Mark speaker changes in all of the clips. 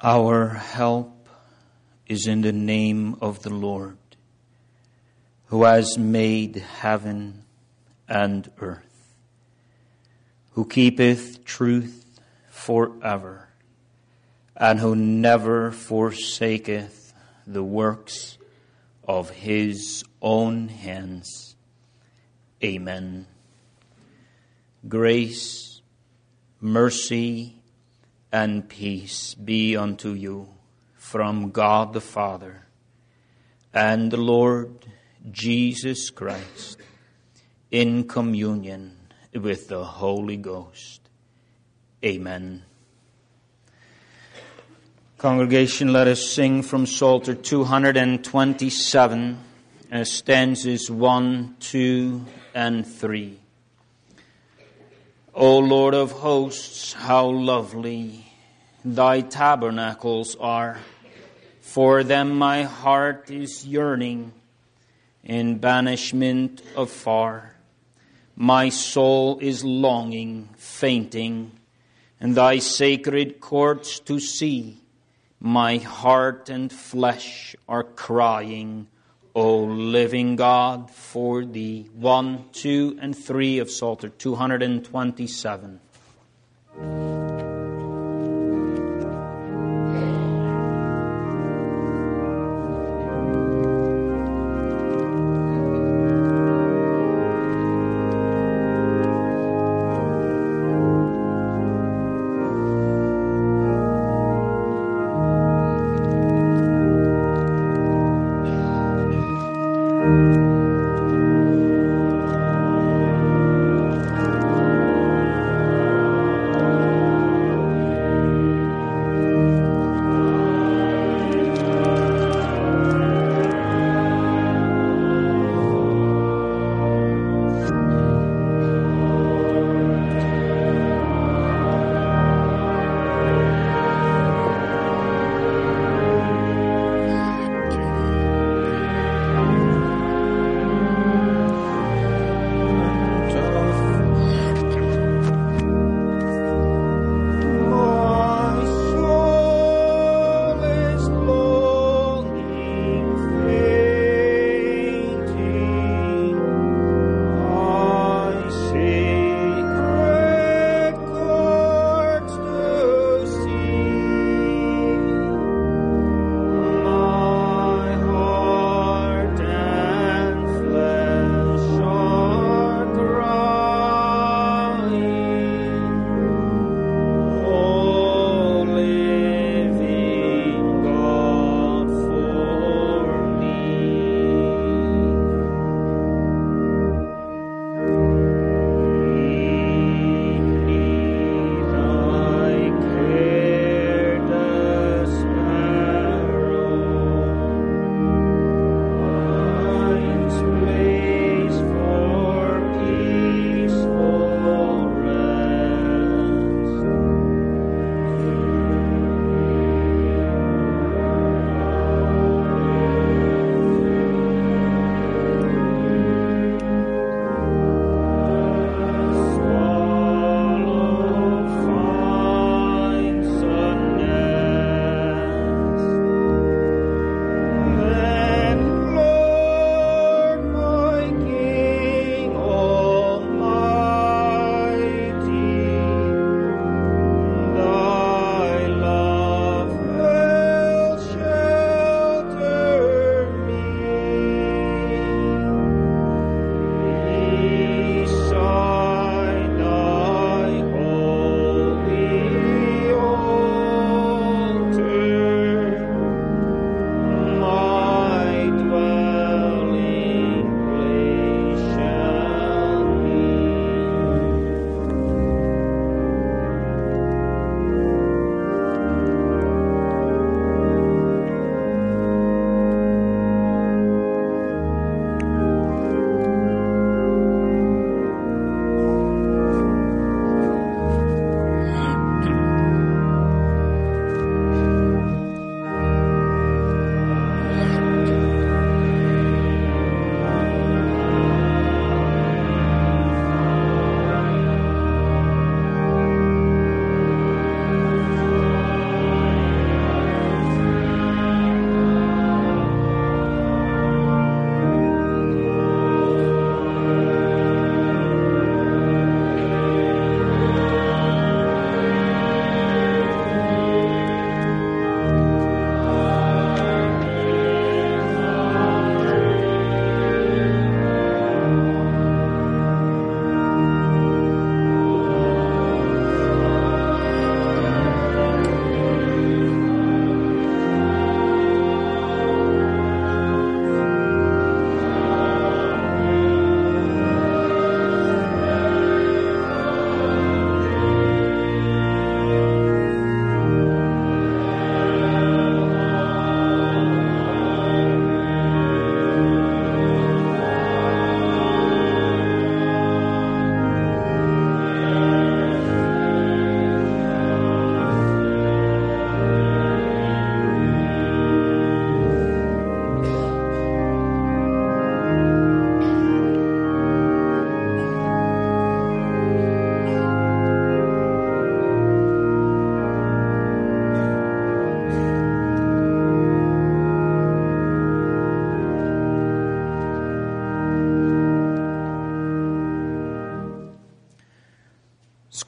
Speaker 1: Our help is in the name of the Lord, who has made heaven and earth, who keepeth truth forever, and who never forsaketh the works of his own hands. Amen. Grace, mercy, and peace be unto you from God the Father and the Lord Jesus Christ, in communion with the Holy Ghost. Amen. Congregation, let us sing from Psalter 227, stanzas 1, 2, and 3. O Lord of hosts, how lovely thy tabernacles are! For them my heart is yearning, in banishment afar. My soul is longing, fainting, in thy sacred courts to see. My heart and flesh are crying, O living God, for thee. 1, 2, and 3 of Psalter 227.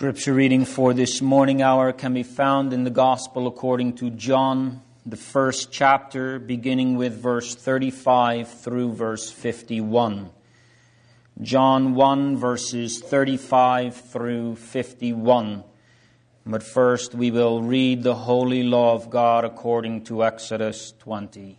Speaker 1: Scripture reading for this morning hour can be found in the Gospel according to John, the first chapter, beginning with verse 35 through verse 51. John 1, verses 35 through 51. But first we will read the holy law of God according to Exodus 20.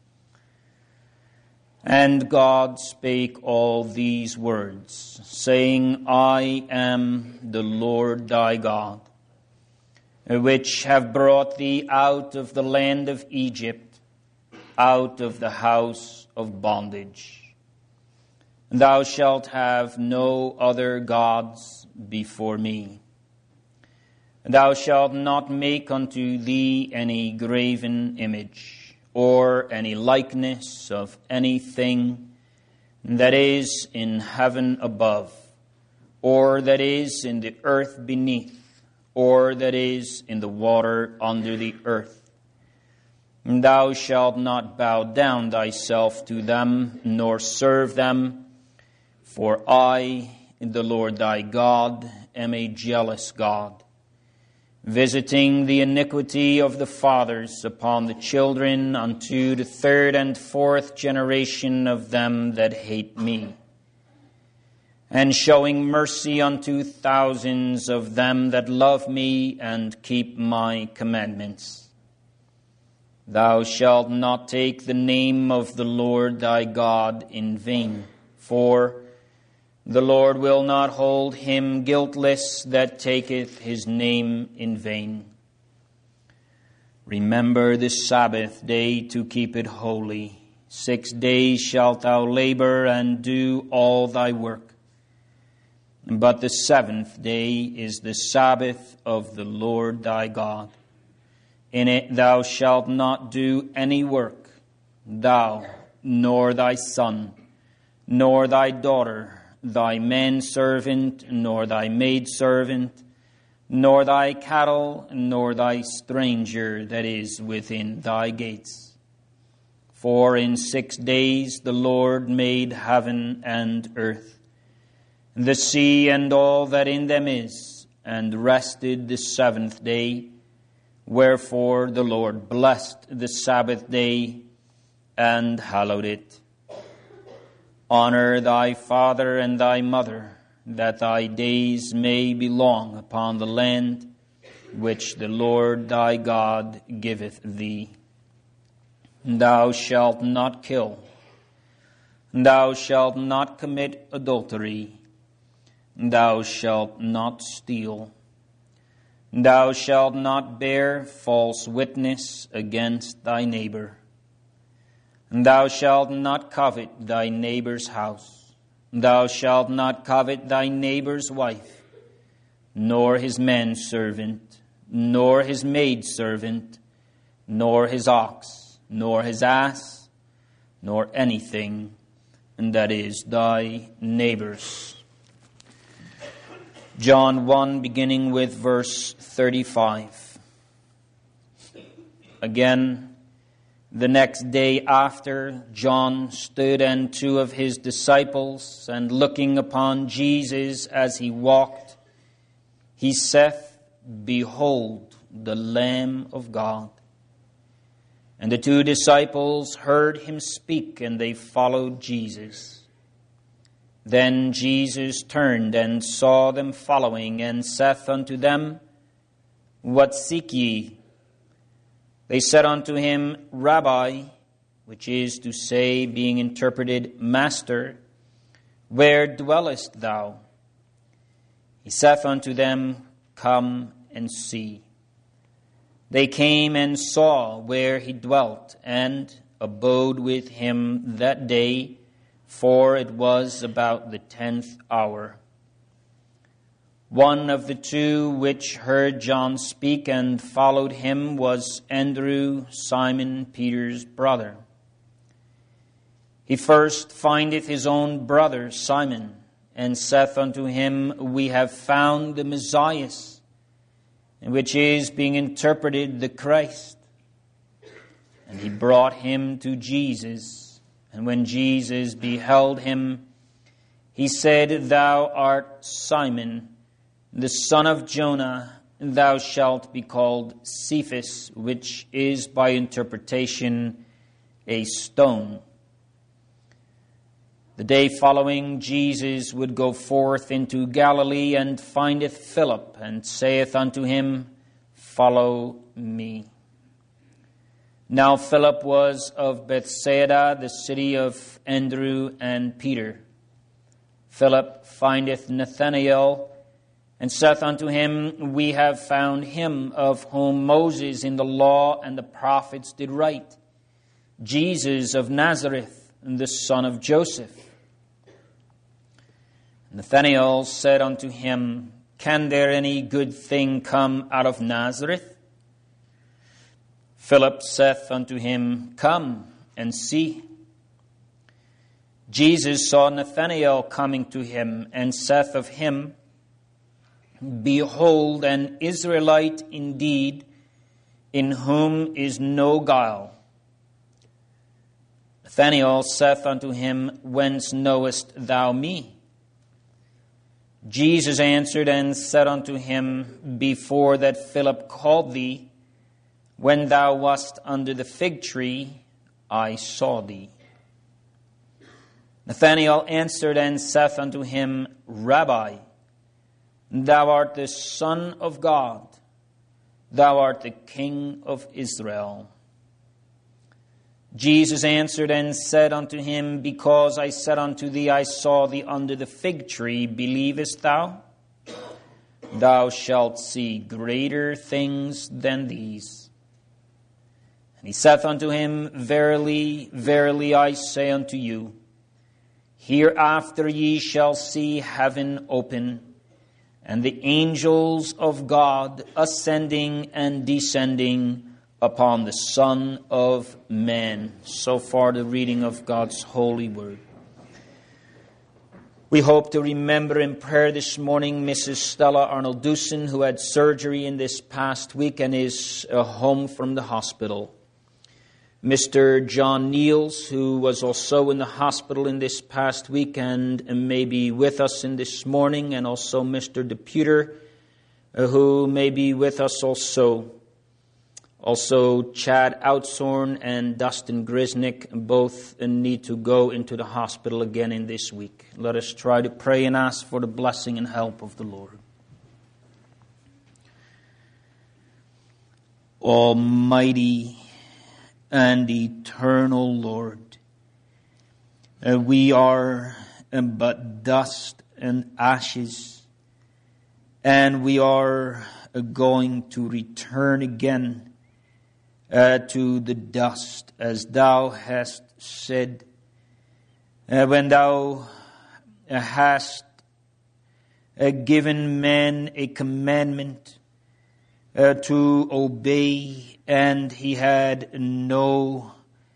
Speaker 1: And God spake all these words, saying, I am the Lord thy God, which have brought thee out of the land of Egypt, out of the house of bondage. Thou shalt have no other gods before me. Thou shalt not make unto thee any graven image, or any likeness of anything that is in heaven above, or that is in the earth beneath, or that is in the water under the earth. Thou shalt not bow down thyself to them, nor serve them, for I, the Lord thy God, am a jealous God, visiting the iniquity of the fathers upon the children unto the third and fourth generation of them that hate me, and showing mercy unto thousands of them that love me and keep my commandments. Thou shalt not take the name of the Lord thy God in vain, for the Lord will not hold him guiltless that taketh his name in vain. Remember the Sabbath day to keep it holy. 6 days shalt thou labor and do all thy work. But the seventh day is the Sabbath of the Lord thy God. In it thou shalt not do any work, thou, nor thy son, nor thy daughter, thy manservant, nor thy maidservant, nor thy cattle, nor thy stranger that is within thy gates. For in 6 days the Lord made heaven and earth, the sea and all that in them is, and rested the seventh day. Wherefore the Lord blessed the Sabbath day and hallowed it. Honor thy father and thy mother, that thy days may be long upon the land which the Lord thy God giveth thee. Thou shalt not kill. Thou shalt not commit adultery. Thou shalt not steal. Thou shalt not bear false witness against thy neighbor. Thou shalt not covet thy neighbor's house. Thou shalt not covet thy neighbor's wife, nor his manservant, nor his maidservant, nor his ox, nor his ass, nor anything that is thy neighbor's. John 1, beginning with verse 35. Again, the next day after, John stood and 2 of his disciples, and looking upon Jesus as he walked, he saith, Behold the Lamb of God. And the 2 disciples heard him speak, and they followed Jesus. Then Jesus turned and saw them following, and saith unto them, What seek ye? They said unto him, Rabbi, which is to say, being interpreted, Master, where dwellest thou? He saith unto them, Come and see. They came and saw where he dwelt, and abode with him that day, for it was about the 10th hour. One of the 2 which heard John speak and followed him was Andrew, Simon Peter's brother. He first findeth his own brother Simon, and saith unto him, We have found the Messiah, which is, being interpreted, the Christ. And he brought him to Jesus. And when Jesus beheld him, he said, Thou art Simon, the son of Jonah, thou shalt be called Cephas, which is by interpretation a stone. The day following, Jesus would go forth into Galilee, and findeth Philip, and saith unto him, Follow me. Now Philip was of Bethsaida, the city of Andrew and Peter. Philip findeth Nathanael, and saith unto him, We have found him of whom Moses in the law and the prophets did write, Jesus of Nazareth, the son of Joseph. Nathanael said unto him, Can there any good thing come out of Nazareth? Philip saith unto him, Come and see. Jesus saw Nathanael coming to him, and saith of him, Behold, an Israelite indeed, in whom is no guile. Nathanael saith unto him, Whence knowest thou me? Jesus answered and said unto him, Before that Philip called thee, when thou wast under the fig tree, I saw thee. Nathanael answered and saith unto him, Rabbi, thou art the Son of God, thou art the King of Israel. Jesus answered and said unto him, Because I said unto thee, I saw thee under the fig tree, believest thou? Thou shalt see greater things than these. And he saith unto him, Verily, verily, I say unto you, hereafter ye shall see heaven open, and the angels of God ascending and descending upon the Son of Man. So far the reading of God's holy word. We hope to remember in prayer this morning Mrs. Stella Arnold-Dusen, who had surgery in this past week and is home from the hospital. Mr. John Niels, who was also in the hospital in this past week and may be with us in this morning, and also Mr. Deputer, who may be with us also. Also, Chad Outsorn and Dustin Grisnick both need to go into the hospital again in this week. Let us try to pray and ask for the blessing and help of the Lord. Almighty and eternal Lord, we are but dust and ashes, and we are going to return again to the dust, as thou hast said, when thou hast given man a commandment to obey, and he had no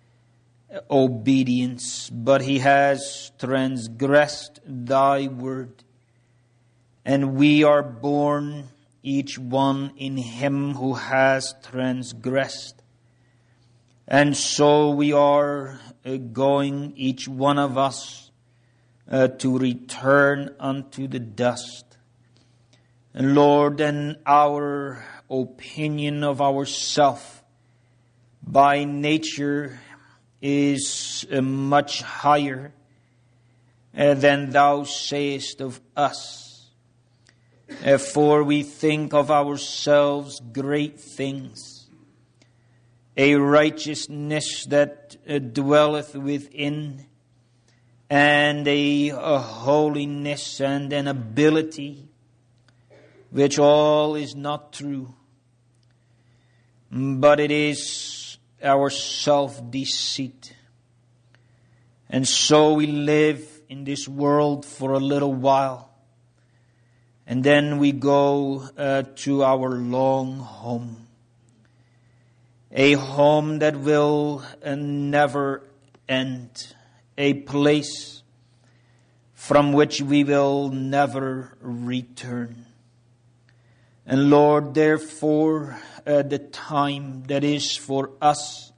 Speaker 1: obedience, but he has transgressed thy word. And we are born, each one in him who has transgressed. And so we are going, each one of us, to return unto the dust. And Lord, and our opinion of ourself by nature is much higher than thou sayest of us. For we think of ourselves great things, a righteousness that dwelleth within, and a holiness and an ability, which all is not true, but it is our self-deceit. And so we live in this world for a little while, and then we go to our long home. A home that will never end. A place from which we will never return. And Lord, therefore, the time that is for us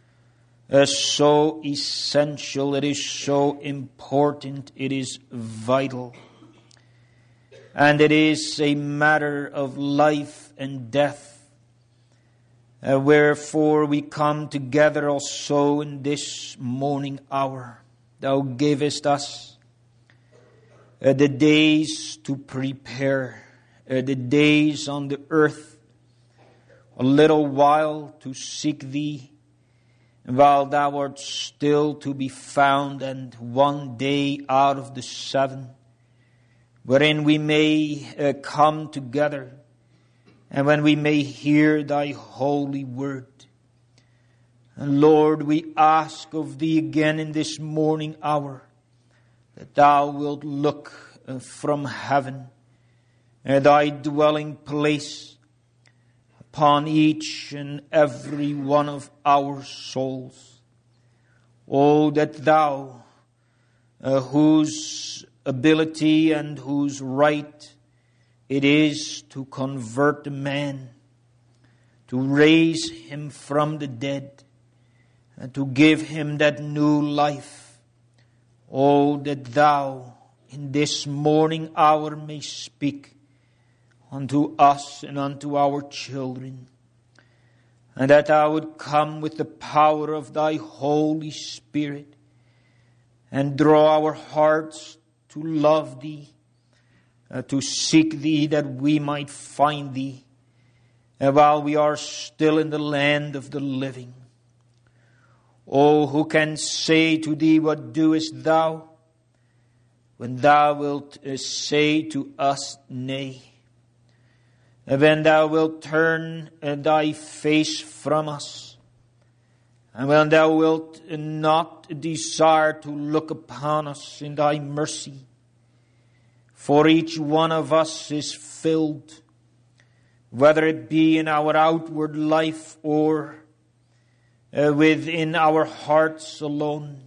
Speaker 1: so essential, it is so important, it is vital. and it is a matter of life and death. Wherefore we come together also in this morning hour. Thou gavest us the days to prepare, the days on the earth, a little while to seek Thee, while Thou art still to be found, and one day out of the 7, wherein we may come together, and when we may hear Thy holy word. And Lord, we ask of Thee again in this morning hour, that Thou wilt look from heaven, Thy dwelling place, upon each and every one of our souls. Oh, that Thou, whose ability and whose right it is to convert a man, to raise him from the dead, and to give him that new life. Oh, that Thou in this morning hour may speak unto us and unto our children, and that Thou would come with the power of Thy Holy Spirit and draw our hearts to love Thee, to seek Thee, that we might find Thee while we are still in the land of the living. Oh, who can say to Thee, what doest Thou, when Thou wilt say to us, nay? When Thou wilt turn Thy face from us, and when Thou wilt not desire to look upon us in Thy mercy. For each one of us is filled, whether it be in our outward life or within our hearts alone,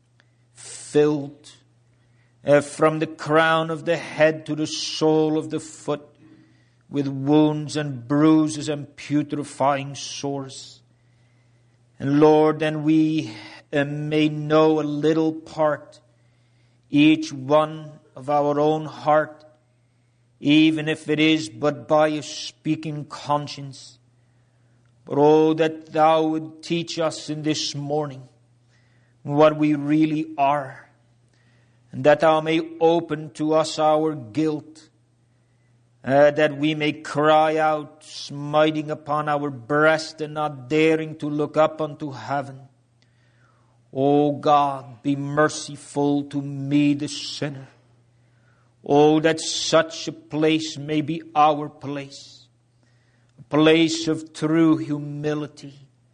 Speaker 1: filled from the crown of the head to the sole of the foot, with wounds and bruises and putrefying sores. And Lord, then we may know a little part, each one of our own heart, even if it is but by a speaking conscience. But oh, that Thou would teach us in this morning what we really are, and that Thou may open to us our guilt, that we may cry out, smiting upon our breast and not daring to look up unto heaven. O God, be merciful to me, the sinner. Oh, that such a place may be our place, a place of true humility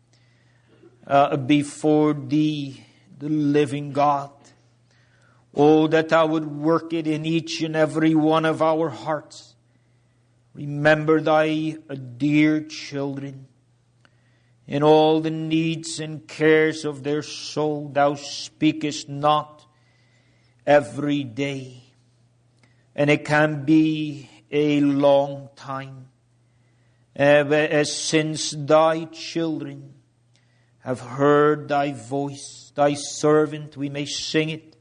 Speaker 1: before Thee, the living God. Oh, that Thou would work it in each and every one of our hearts. Remember Thy dear children, in all the needs and cares of their soul. Thou speakest not every day, and it can be a long time since Thy children have heard Thy voice. Thy servant, we may sing it.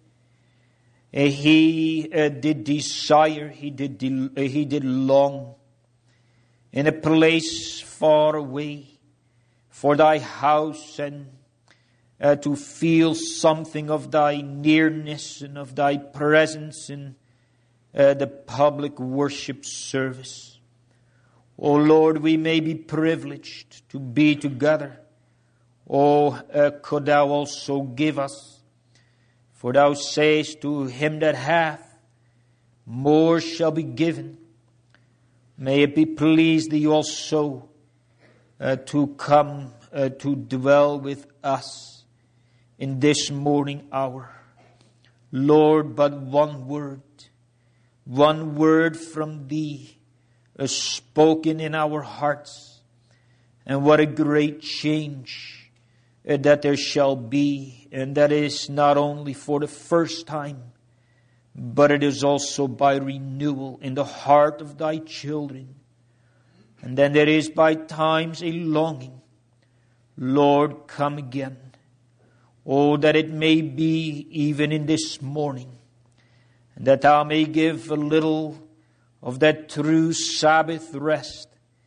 Speaker 1: He did desire, he did long, in a place far away, for Thy house, and to feel something of Thy nearness and of Thy presence in the public worship service. Oh Lord, we may be privileged to be together. Oh, could Thou also give us, for Thou sayest, to him that hath, more shall be given. May it be pleased Thee also to come to dwell with us in this morning hour. Lord, but one word from Thee spoken in our hearts, and what a great change that there shall be. And that is not only for the first time, but it is also by renewal in the heart of Thy children. And then there is by times a longing, Lord, come again. Oh, that it may be even in this morning, and that Thou may give a little of that true Sabbath rest,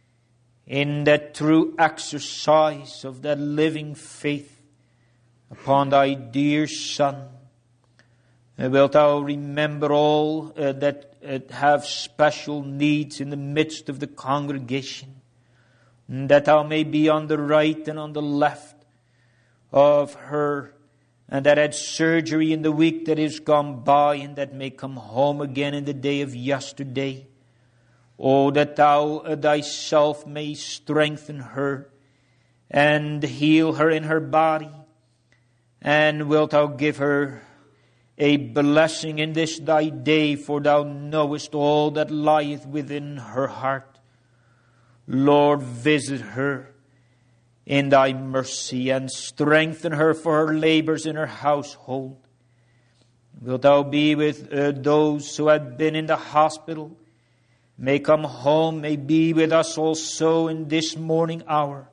Speaker 1: in that true exercise of that living faith upon Thy dear Son. Wilt Thou remember all that have special needs in the midst of the congregation, that Thou may be on the right and on the left of her, and that had surgery in the week that is gone by, and that may come home again in the day of yesterday. Oh, that Thou Thyself may strengthen her and heal her in her body. And wilt Thou give her a blessing in this Thy day, for Thou knowest all that lieth within her heart. Lord, visit her in Thy mercy and strengthen her for her labors in her household. Wilt Thou be with those who have been in the hospital, may come home, may be with us also in this morning hour.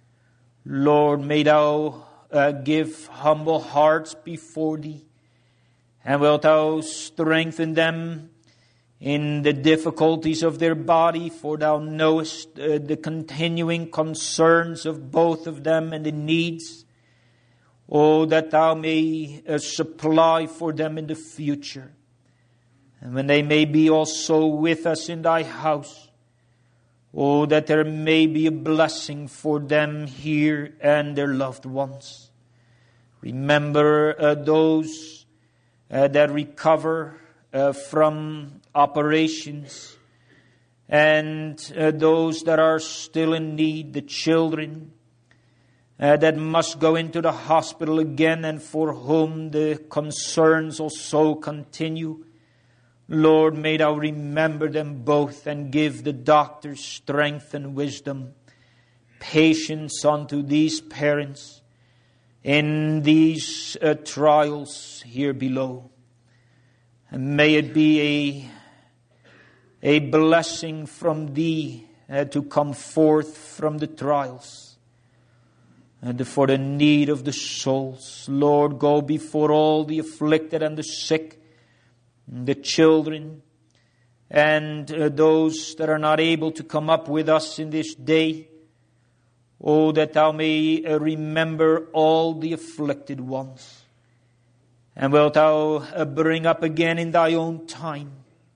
Speaker 1: Lord, may Thou give humble hearts before Thee, and wilt Thou strengthen them in the difficulties of their body, for Thou knowest the continuing concerns of both of them and the needs. Oh, that Thou may supply for them in the future. And when they may be also with us in Thy house, oh, that there may be a blessing for them here and their loved ones. Remember those that recover from operations, and those that are still in need, the children that must go into the hospital again, and for whom the concerns also continue. Lord, may Thou remember them both and give the doctors strength and wisdom, patience unto these parents in these trials here below. And may it be a blessing from Thee to come forth from the trials and for the need of the souls. Lord, go before all the afflicted and the sick, the children, and those that are not able to come up with us in this day. Oh, that Thou may remember all the afflicted ones. And wilt Thou bring up again in Thy own time.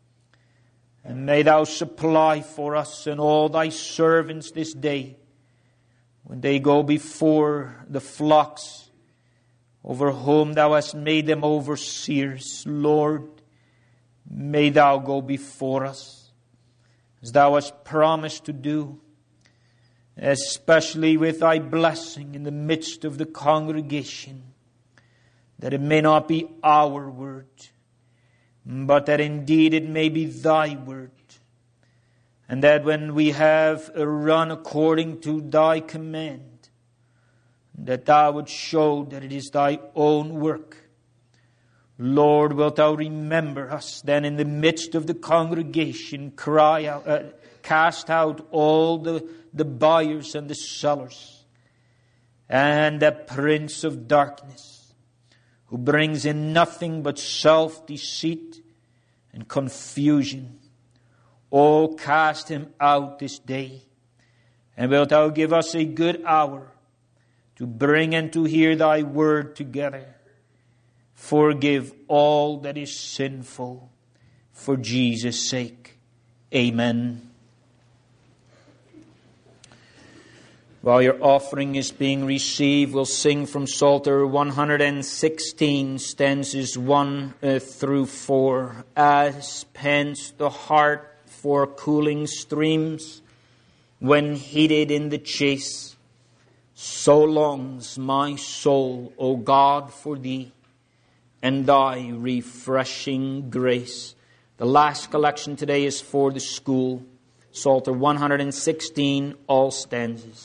Speaker 1: And may Thou supply for us and all Thy servants this day, when they go before the flocks over whom Thou hast made them overseers. Lord, may Thou go before us, as Thou hast promised to do, especially with Thy blessing in the midst of the congregation, that it may not be our word, but that indeed it may be Thy word. And that when we have run according to Thy command, that Thou would show that it is Thy own work. Lord, wilt Thou remember us then in the midst of the congregation, cry out, cast out all the buyers and the sellers, and the prince of darkness, who brings in nothing but self-deceit and confusion. Oh, cast him out this day. And wilt Thou give us a good hour to bring and to hear Thy word together. Forgive all that is sinful for Jesus' sake. Amen. While your offering is being received, we'll sing from Psalter 116, stanzas 1 through 4. As pants the heart for cooling streams when heated in the chase, so longs my soul, O God, for Thee and Thy refreshing grace. The last collection today is for the school. Psalter 116, all stanzas.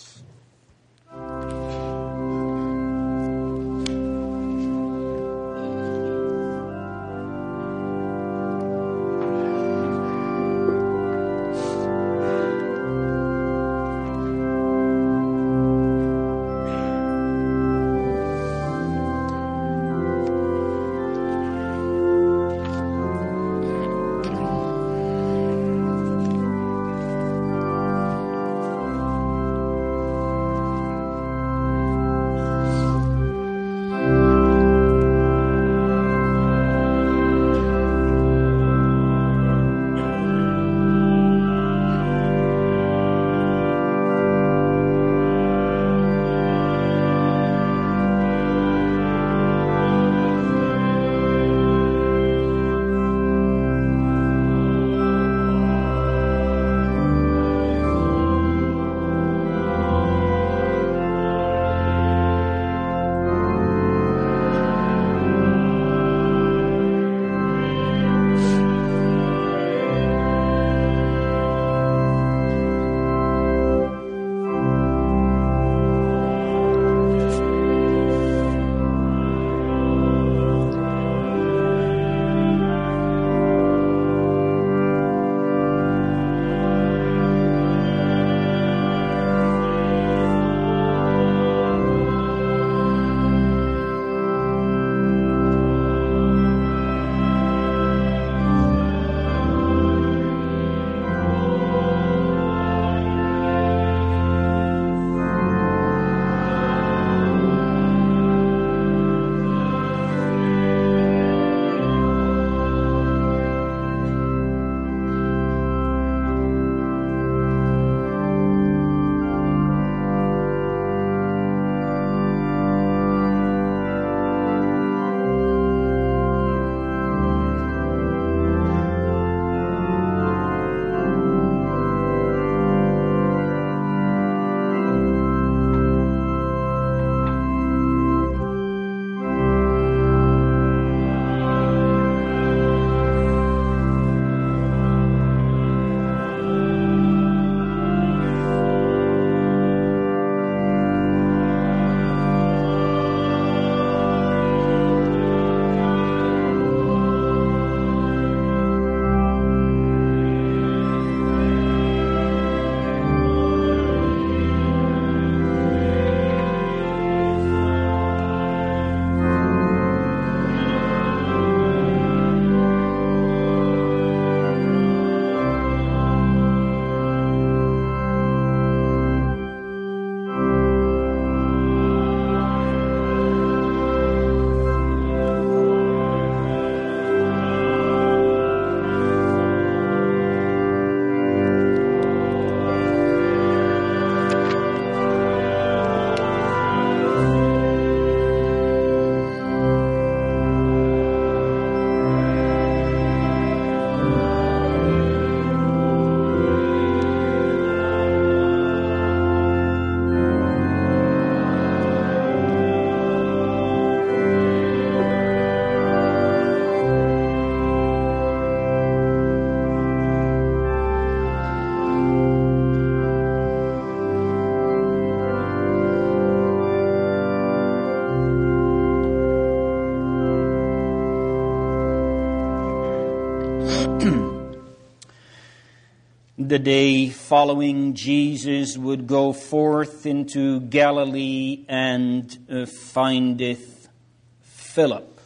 Speaker 1: The day following, Jesus would go forth into Galilee and findeth Philip.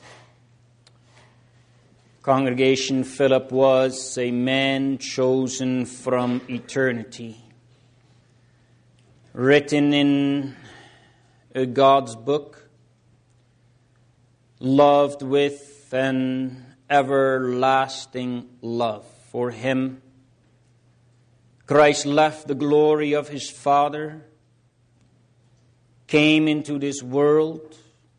Speaker 1: Congregation, Philip was a man chosen from eternity, written in God's book, loved with an everlasting love. For him, Christ left the glory of his Father, came into this world,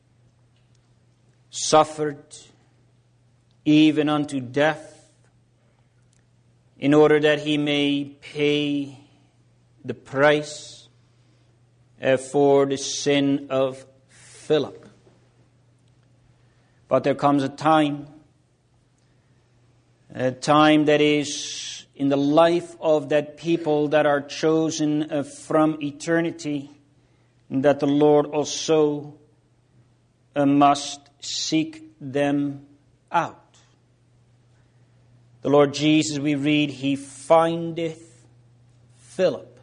Speaker 1: suffered even unto death, in order that he may pay the price for the sin of Philip. But there comes a time that is in the life of that people that are chosen from eternity, that the Lord also must seek them out. The Lord Jesus, we read, he findeth Philip.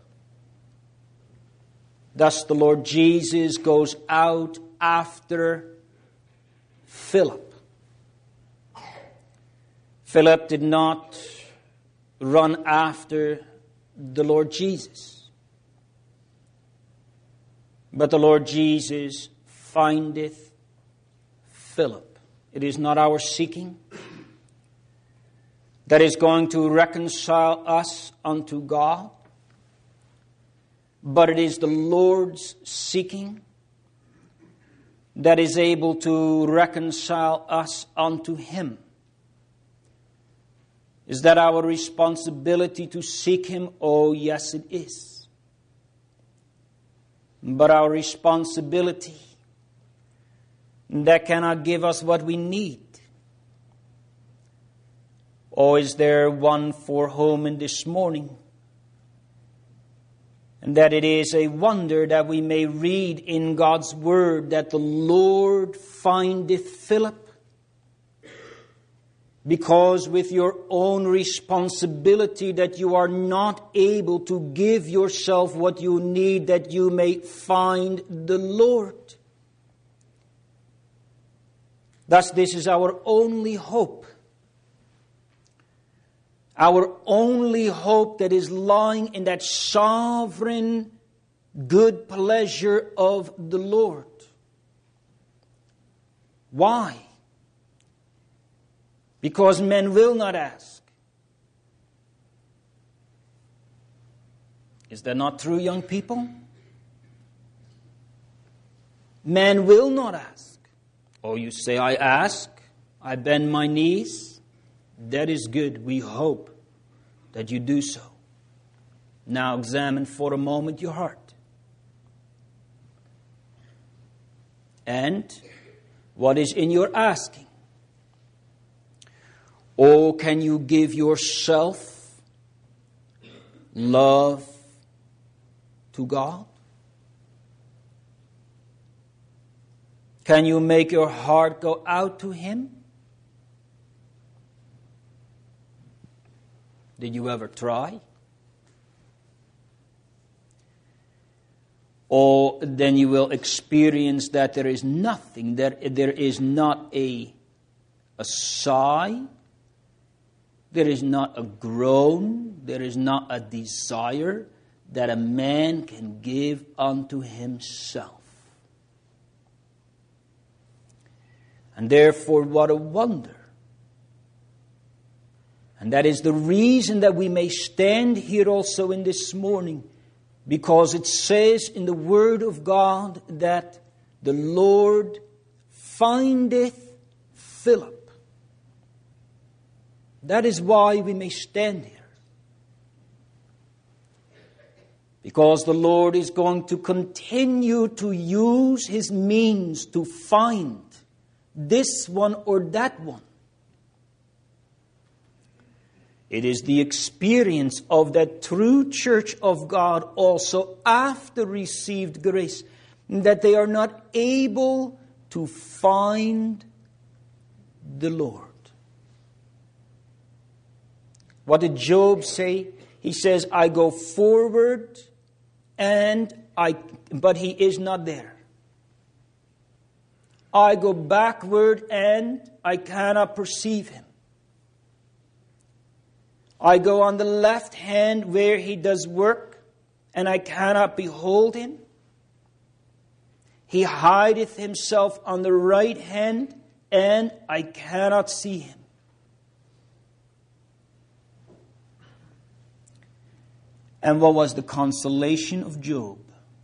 Speaker 1: Thus the Lord Jesus goes out after Philip. Philip did not run after the Lord Jesus, but the Lord Jesus findeth Philip. It is not our seeking that is going to reconcile us unto God, but it is the Lord's seeking that is able to reconcile us unto Him. Is that our responsibility to seek Him? Oh, yes, it is. But our responsibility that cannot give us what we need. Or is there one for whom in this morning? And that it is a wonder that we may read in God's Word that the Lord findeth Philip. Because with your own responsibility that you are not able to give yourself what you need that you may find the Lord. Thus this is our only hope. Our only hope that is lying in that sovereign good pleasure of the Lord. Why? Because men will not ask. Is that not true, young people? Men will not ask. Oh, you say, I ask, I bend my knees. That is good. We hope that you do so. Now examine for a moment your heart. And what is in your asking? Oh, can you give yourself love to God? Can you make your heart go out to Him? Did you ever try? Or then you will experience that there is nothing, there is not a sigh, there is not a groan, there is not a desire that a man can give unto himself. And therefore, what a wonder. And that is the reason that we may stand here also in this morning, because it says in the Word of God that the Lord findeth Philip. That is why we may stand here. Because the Lord is going to continue to use His means to find this one or that one. It is the experience of that true church of God also after received grace that they are not able to find the Lord. What did Job say? He says, I go forward but he is not there. I go backward and I cannot perceive him. I go on the left hand where he does work, and I cannot behold him. He hideth himself on the right hand, and I cannot see him. And what was the consolation of Job?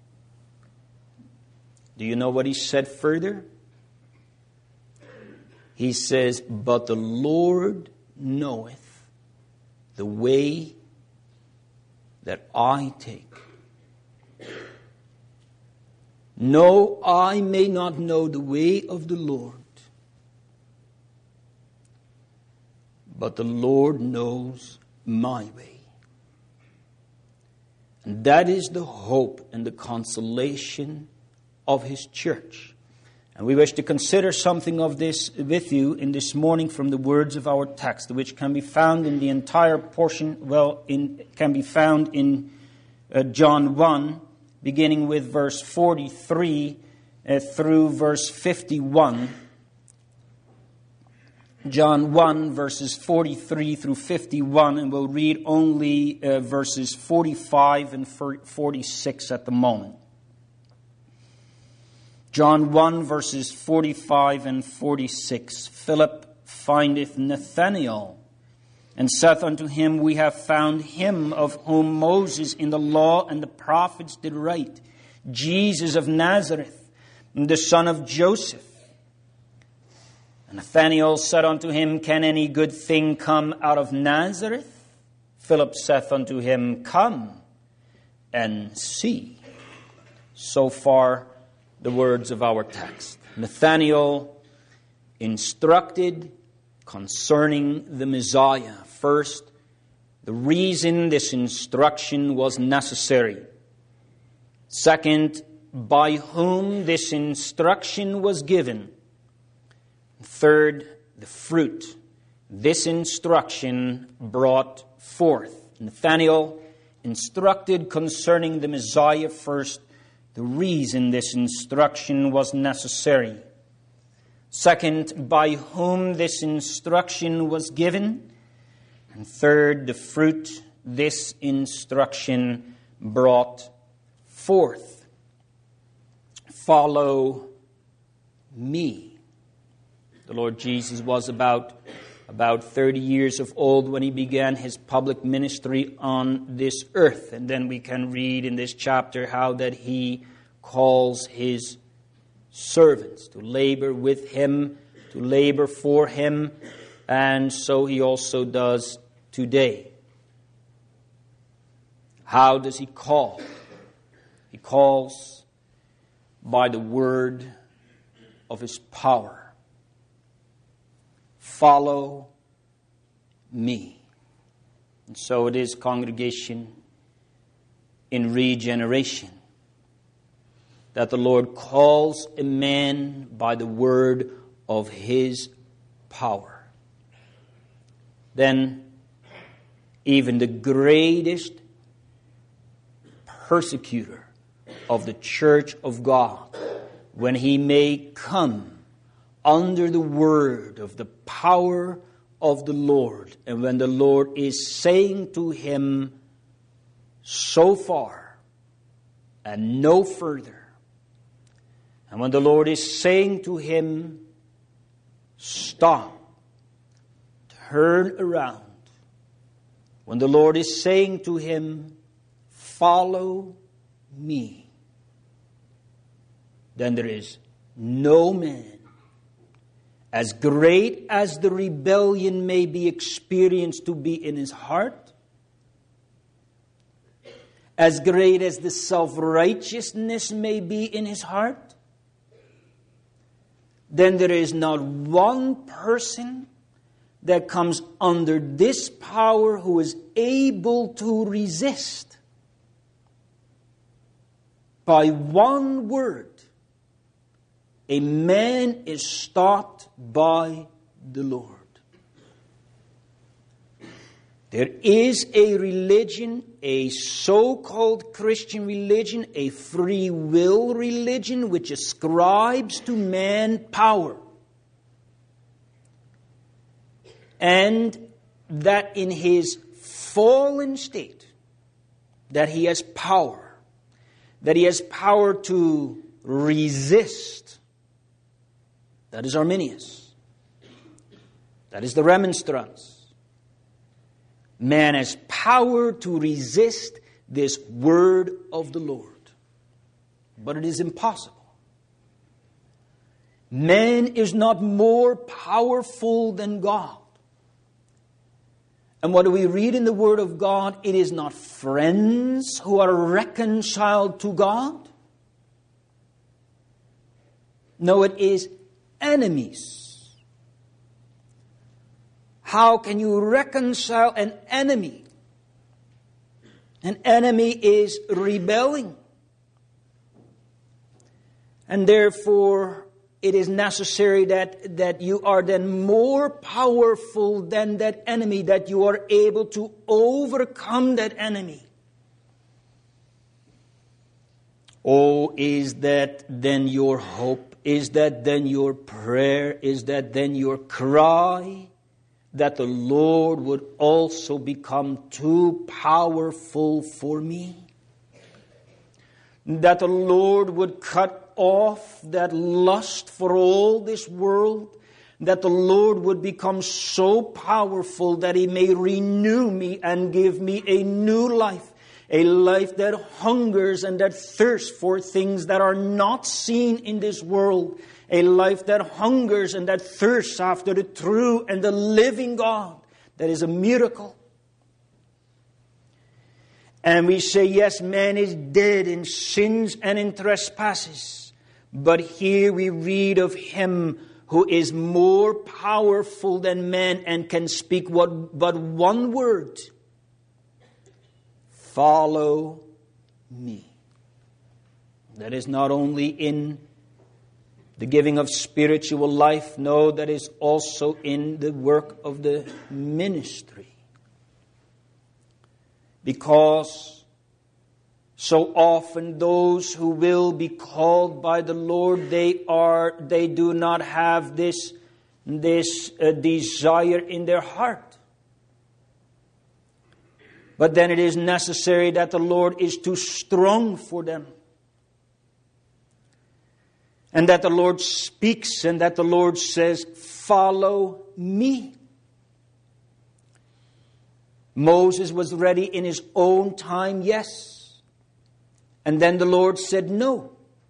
Speaker 1: Do you know what he said further? He says, but the Lord knoweth the way that I take. No, I may not know the way of the Lord, but the Lord knows my way. And that is the hope and the consolation of His church. And we wish to consider something of this with you in this morning from the words of our text, which can be found in the entire portion, can be found in John 1, beginning with verse 43 through verse 51. John 1, verses 43 through 51, and we'll read only verses 45 and 46 at the moment. John 1, verses 45 and 46. Philip findeth Nathanael, and saith unto him, We have found him of whom Moses in the law and the prophets did write, Jesus of Nazareth, the son of Joseph. And Nathanael said unto him, Can any good thing come out of Nazareth? Philip saith unto him, Come and see. So far, the words of our text. Nathanael instructed concerning the Messiah. First, the reason this instruction was necessary. Second, by whom this instruction was given. Third, the fruit this instruction brought forth. Nathanael instructed concerning the Messiah first, the reason this instruction was necessary. Second, by whom this instruction was given. And third, the fruit this instruction brought forth. Follow me. The Lord Jesus was about 30 years of old when He began His public ministry on this earth. And then we can read in this chapter how that He calls His servants to labor with Him, to labor for Him, and so He also does today. How does He call? He calls by the word of His power. Follow me. And so it is, congregation, in regeneration, that the Lord calls a man by the word of His power. Then even the greatest persecutor of the church of God, when he may come under the word of the power of the Lord, and when the Lord is saying to him, so far and no further, and when the Lord is saying to him, stop, turn around, when the Lord is saying to him, follow me, then there is no man, as great as the rebellion may be experienced to be in his heart, as great as the self-righteousness may be in his heart, then there is not one person that comes under this power who is able to resist. By one word, a man is stopped by the Lord. There is a religion, a so-called Christian religion, a free will religion, which ascribes to man power. And that in his fallen state, that he has power. That he has power to resist. That is Arminius. That is the Remonstrance. Man has power to resist this word of the Lord. But it is impossible. Man is not more powerful than God. And what do we read in the Word of God? It is not friends who are reconciled to God. No, it is enemies. How can you reconcile an enemy? An enemy is rebelling. And therefore, it is necessary that you are then more powerful than that enemy, that you are able to overcome that enemy. Oh, is that then your hope? Is that then your prayer? Is that then your cry? That the Lord would also become too powerful for me? That the Lord would cut off that lust for all this world? That the Lord would become so powerful that He may renew me and give me a new life? A life that hungers and that thirsts for things that are not seen in this world. A life that hungers and that thirsts after the true and the living God. That is a miracle. And we say, yes, man is dead in sins and in trespasses. But here we read of Him who is more powerful than man and can speak but one word. Follow me. That is not only in the giving of spiritual life. No, that is also in the work of the ministry. Because so often those who will be called by the Lord, they do not have this desire in their heart. But then it is necessary that the Lord is too strong for them. And that the Lord speaks and that the Lord says, follow me. Moses was ready in his own time, yes. And then the Lord said no.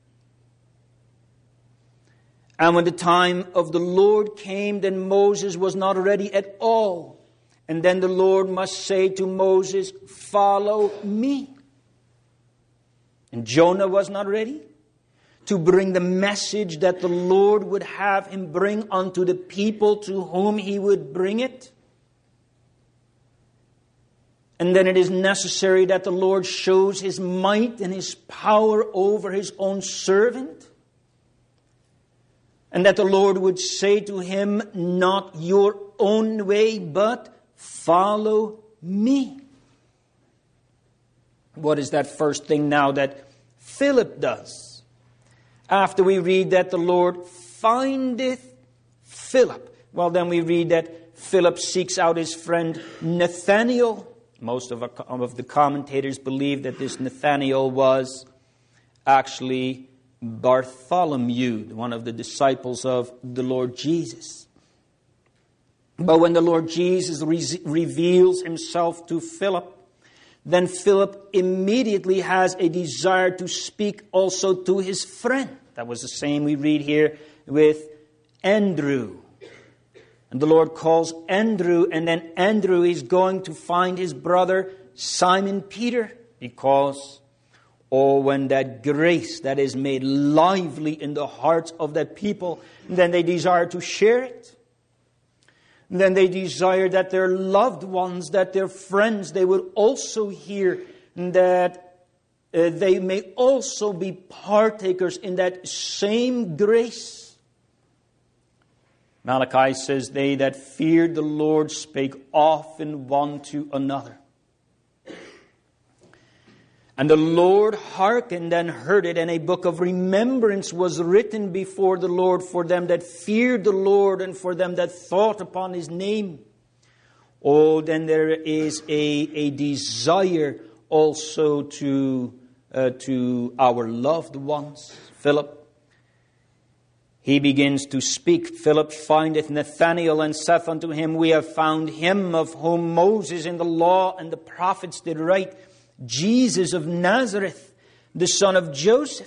Speaker 1: And when the time of the Lord came, then Moses was not ready at all. And then the Lord must say to Moses, follow me. And Jonah was not ready to bring the message that the Lord would have him bring unto the people to whom he would bring it. And then it is necessary that the Lord shows His might and His power over His own servant. And that the Lord would say to him, not your own way, but follow me. What is that first thing now that Philip does? After we read that the Lord findeth Philip. Well, then we read that Philip seeks out his friend Nathanael. Most of the commentators believe that this Nathanael was actually Bartholomew, one of the disciples of the Lord Jesus. But when the Lord Jesus reveals Himself to Philip, then Philip immediately has a desire to speak also to his friend. That was the same we read here with Andrew. And the Lord calls Andrew, and then Andrew is going to find his brother Simon Peter. Because, when that grace that is made lively in the hearts of that people, then they desire to share it. Then they desire that their loved ones, that their friends, they would also hear that they may also be partakers in that same grace. Malachi says, they that feared the Lord spake often one to another. And the Lord hearkened and heard it, and a book of remembrance was written before the Lord for them that feared the Lord and for them that thought upon His name. Oh, then there is a desire also to our loved ones. Philip, he begins to speak. Philip findeth Nathanael and saith unto him, we have found him of whom Moses in the law and the prophets did write, Jesus of Nazareth, the son of Joseph.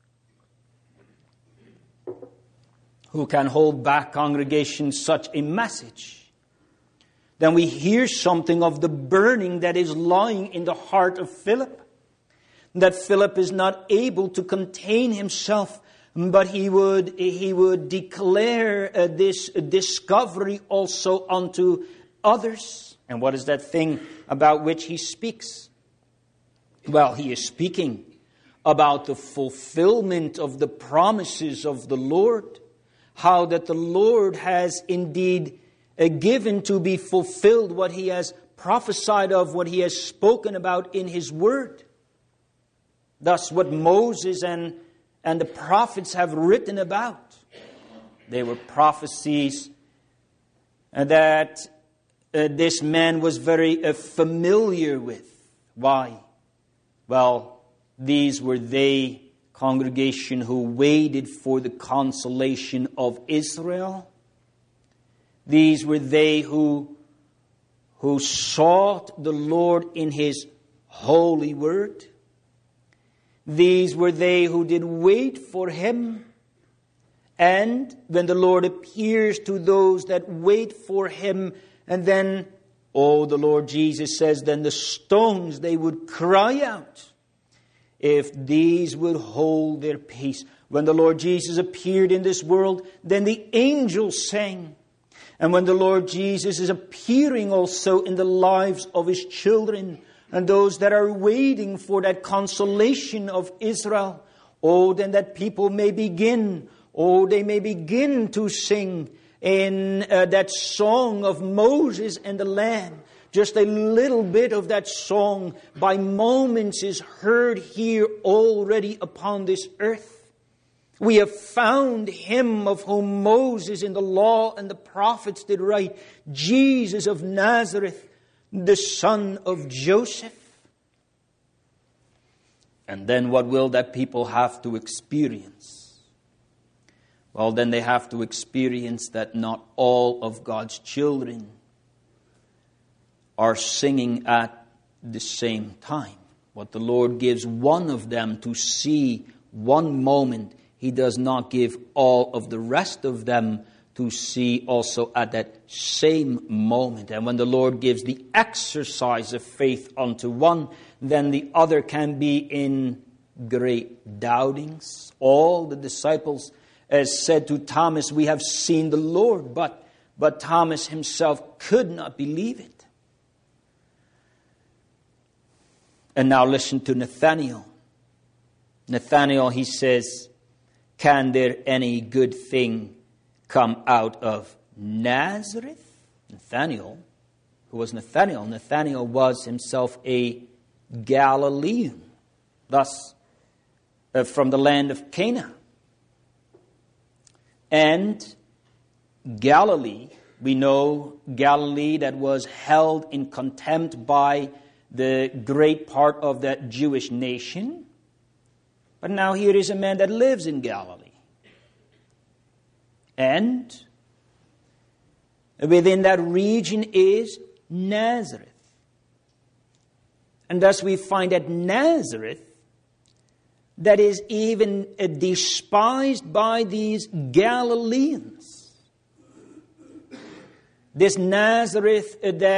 Speaker 1: Who can hold back, congregation, such a message? Then we hear something of the burning that is lying in the heart of Philip. That Philip is not able to contain himself, but he would declare this discovery also unto others. And what is that thing about which he speaks? Well, he is speaking about the fulfillment of the promises of the Lord. How that the Lord has indeed given to be fulfilled what He has prophesied of, what He has spoken about in His Word. Thus, what Moses and the prophets have written about, they were prophecies that this man was very familiar with. Why? Well, these were they, congregation, who waited for the consolation of Israel. These were they who sought the Lord in His holy word. These were they who did wait for Him. And when the Lord appears to those that wait for Him, and then, the Lord Jesus says, then the stones, they would cry out if these would hold their peace. When the Lord Jesus appeared in this world, then the angels sang. And when the Lord Jesus is appearing also in the lives of His children, and those that are waiting for that consolation of Israel, then that people may begin, they may begin to sing in that song of Moses and the Lamb. Just a little bit of that song by moments is heard here already upon this earth. We have found Him of whom Moses in the law and the prophets did write, Jesus of Nazareth, the son of Joseph. And then what will that people have to experience? Well, then they have to experience that not all of God's children are singing at the same time. What the Lord gives one of them to see one moment, He does not give all of the rest of them to see also at that same moment. And when the Lord gives the exercise of faith unto one, then the other can be in great doubtings. All the disciples said to Thomas, we have seen the Lord, but Thomas himself could not believe it. And now listen to Nathanael. Nathanael, he says, can there any good thing come out of Nazareth? Nathanael, who was Nathanael? Nathanael was himself a Galilean, thus from the land of Cana. And Galilee, we know Galilee that was held in contempt by the great part of that Jewish nation. But now here is a man that lives in Galilee. And within that region is Nazareth. And thus we find that Nazareth, that is even despised by these Galileans. This Nazareth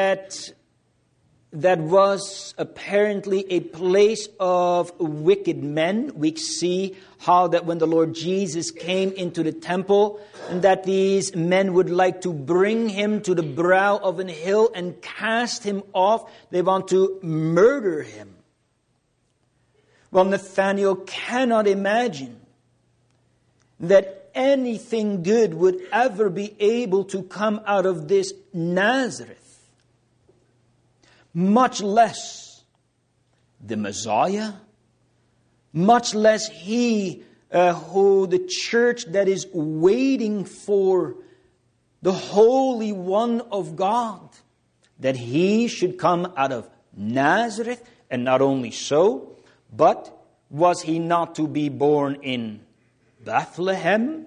Speaker 1: that was apparently a place of wicked men. We see how that when the Lord Jesus came into the temple, and that these men would like to bring Him to the brow of an hill and cast Him off. They want to murder Him. Well, Nathanael cannot imagine that anything good would ever be able to come out of this Nazareth. Much less the Messiah, much less he who the church that is waiting for the Holy One of God, that he should come out of Nazareth. And not only so, but was he not to be born in Bethlehem?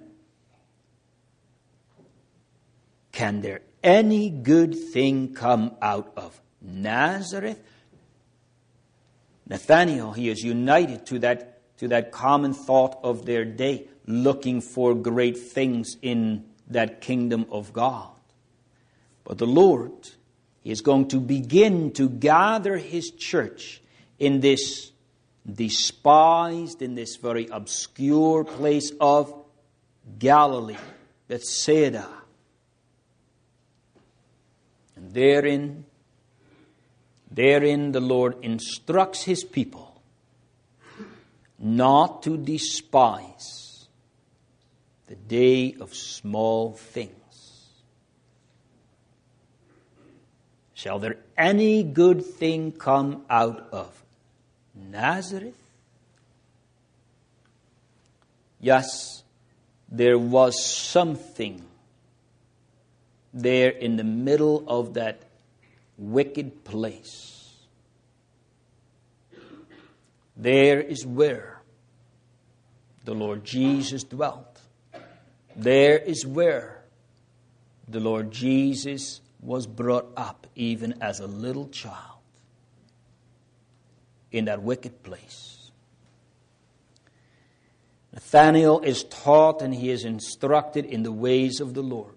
Speaker 1: Can there any good thing come out of Nazareth? Nathanael, he is united to that common thought of their day, looking for great things in that kingdom of God. But the Lord is going to begin to gather his church in this despised, in this very obscure place of Galilee, Bethsaida. And therein the Lord instructs his people not to despise the day of small things. Shall there any good thing come out of Nazareth? Yes, there was something there in the middle of that wicked place. There is where the Lord Jesus dwelt. There is where the Lord Jesus was brought up, even as a little child, in that wicked place. Nathanael is taught and he is instructed in the ways of the Lord.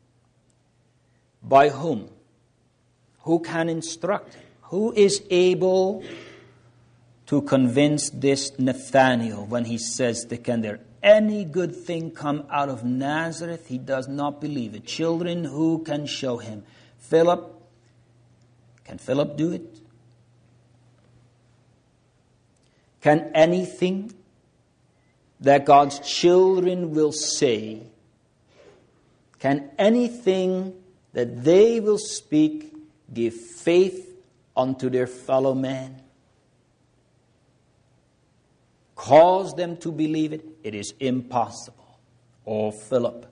Speaker 1: By whom? Who can instruct him? Who is able to convince this Nathanael when he says, can there any good thing come out of Nazareth? He does not believe it. Children, who can show him? Philip. Can Philip do it? Can anything that God's children will say, can anything that they will speak give faith unto their fellow man? Cause them to believe it? It is impossible. Oh, Philip,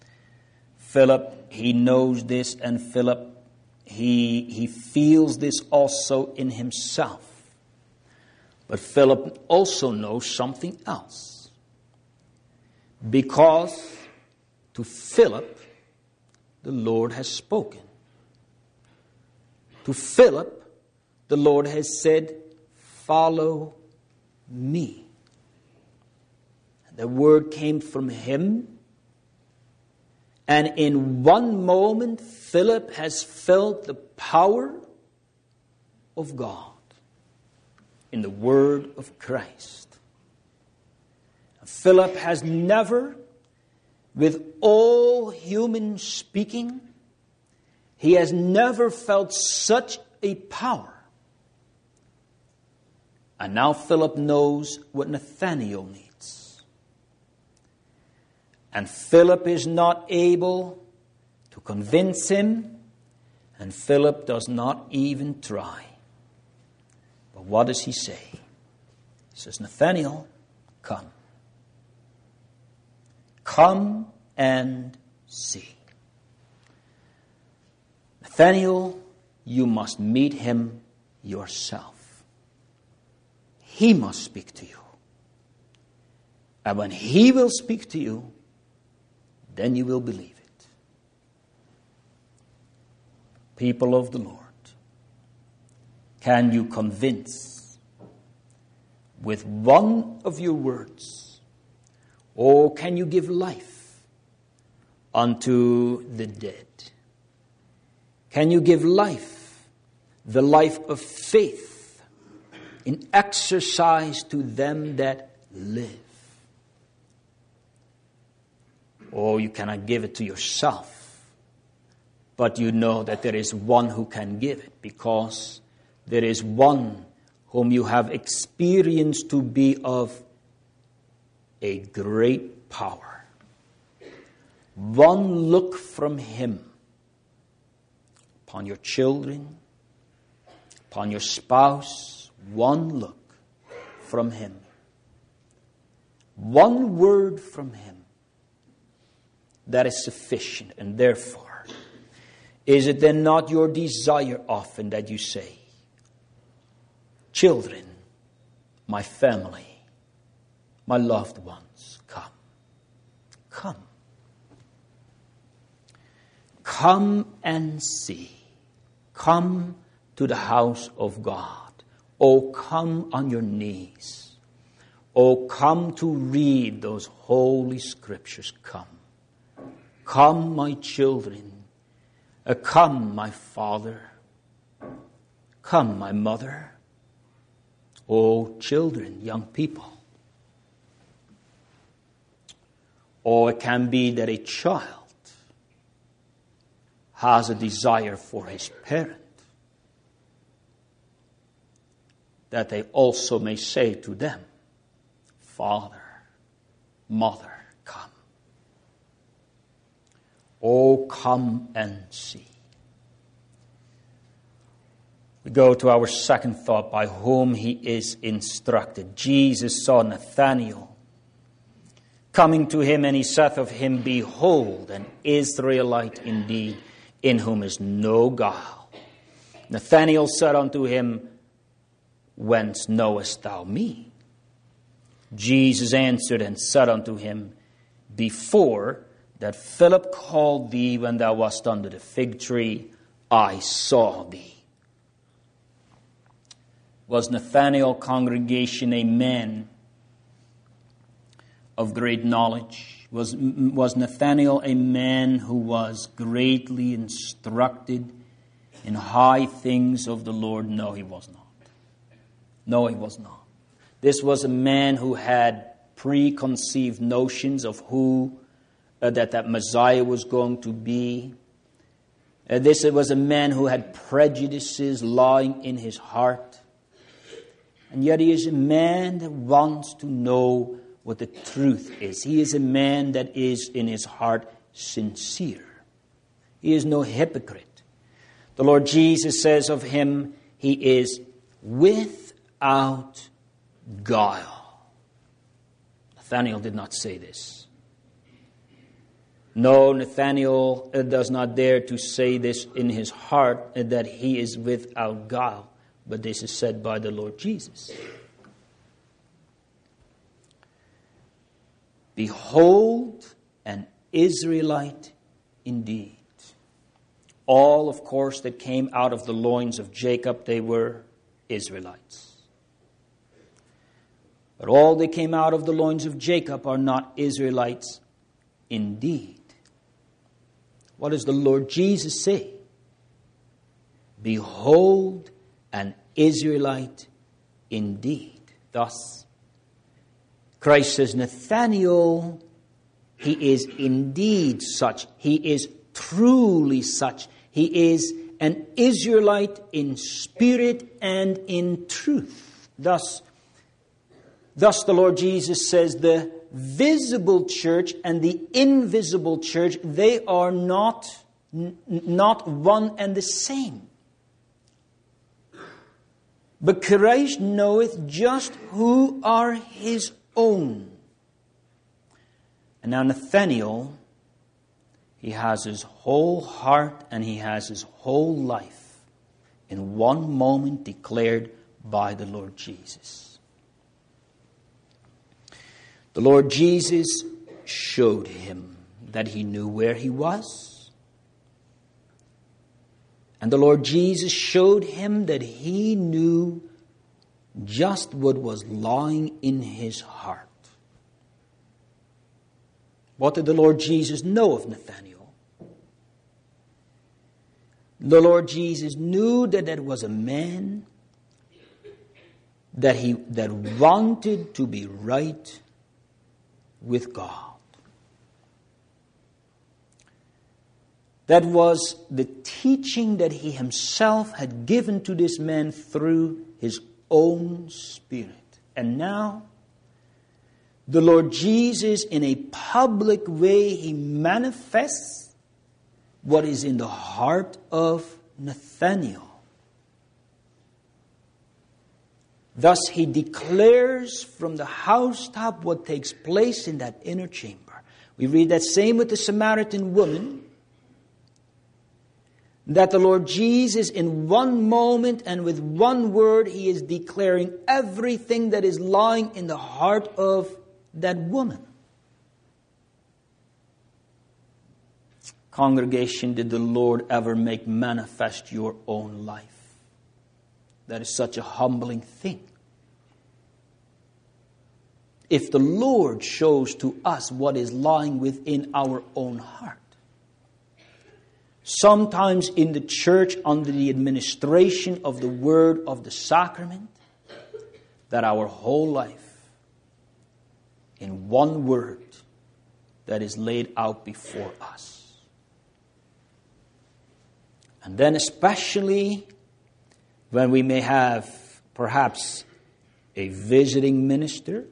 Speaker 1: he knows this, and Philip, he feels this also in himself. But Philip also knows something else. Because to Philip, the Lord has spoken. To Philip, the Lord has said, follow me. The word came from him. And in one moment, Philip has felt the power of God in the word of Christ. Philip has never, with all human speaking, he has never felt such a power. And now Philip knows what Nathanael needs. And Philip is not able to convince him, and Philip does not even try. But what does he say? He says, Nathanael, come. Come and see. Nathanael, you must meet him yourself. He must speak to you. And when he will speak to you, then you will believe it. People of the Lord, can you convince with one of your words, or can you give life unto the dead? Can you give life, the life of faith, in exercise to them that live? Or you cannot give it to yourself, but you know that there is one who can give it, because there is one whom you have experienced to be of a great power. One look from Him upon your children, upon your spouse, one look from Him, one word from Him, that is sufficient. And therefore, is it then not your desire often that you say, children, my family, my loved ones, come. Come. Come and see. Come to the house of God. Oh, come on your knees. Oh, come to read those holy scriptures. Come. Come, my children. Come, my father. Come, my mother. Oh, children, young people. Or it can be that a child has a desire for his parent, that they also may say to them, Father, Mother, come. Oh, come and see. We go to our second thought, by whom he is instructed. Jesus saw Nathanael coming to him, and he saith of him, Behold, an Israelite indeed, in whom is no guile. Nathanael said unto him, Whence knowest thou me? Jesus answered and said unto him, Before that Philip called thee, when thou wast under the fig tree, I saw thee. Was Nathanael, congregation, a man of great knowledge? Was Nathanael a man who was greatly instructed in high things of the Lord? No, he was not. No, he was not. This was a man who had preconceived notions of who that Messiah was going to be. This was a man who had prejudices lying in his heart. And yet he is a man that wants to know what the truth is. He is a man that is in his heart sincere. He is no hypocrite. The Lord Jesus says of him, he is without guile. Nathanael did not say this. No, Nathanael does not dare to say this in his heart, that he is without guile. But this is said by the Lord Jesus. Behold, an Israelite indeed. All, of course, that came out of the loins of Jacob, they were Israelites. But all that came out of the loins of Jacob are not Israelites indeed. What does the Lord Jesus say? Behold, an Israelite indeed. Thus, Christ says, Nathanael, he is indeed such. He is truly such. He is an Israelite in spirit and in truth. Thus the Lord Jesus says the visible church and the invisible church, they are not one and the same. But Christ knoweth just who are his own. And now Nathanael, he has his whole heart and he has his whole life in one moment declared by the Lord Jesus. The Lord Jesus showed him that he knew where he was. And the Lord Jesus showed him that he knew just what was lying in his heart. What did the Lord Jesus know of Nathanael? The Lord Jesus knew that there was a man that wanted to be right with God. That was the teaching that he himself had given to this man through his own Spirit. And now, the Lord Jesus, in a public way, He manifests what is in the heart of Nathanael. Thus He declares from the housetop what takes place in that inner chamber. We read that same with the Samaritan woman, that the Lord Jesus, in one moment and with one word, He is declaring everything that is lying in the heart of that woman. Congregation, did the Lord ever make manifest your own life? That is such a humbling thing. If the Lord shows to us what is lying within our own heart. Sometimes in the church, under the administration of the word of the sacrament, that our whole life, in one word, that is laid out before us. And then especially when we may have perhaps a visiting minister,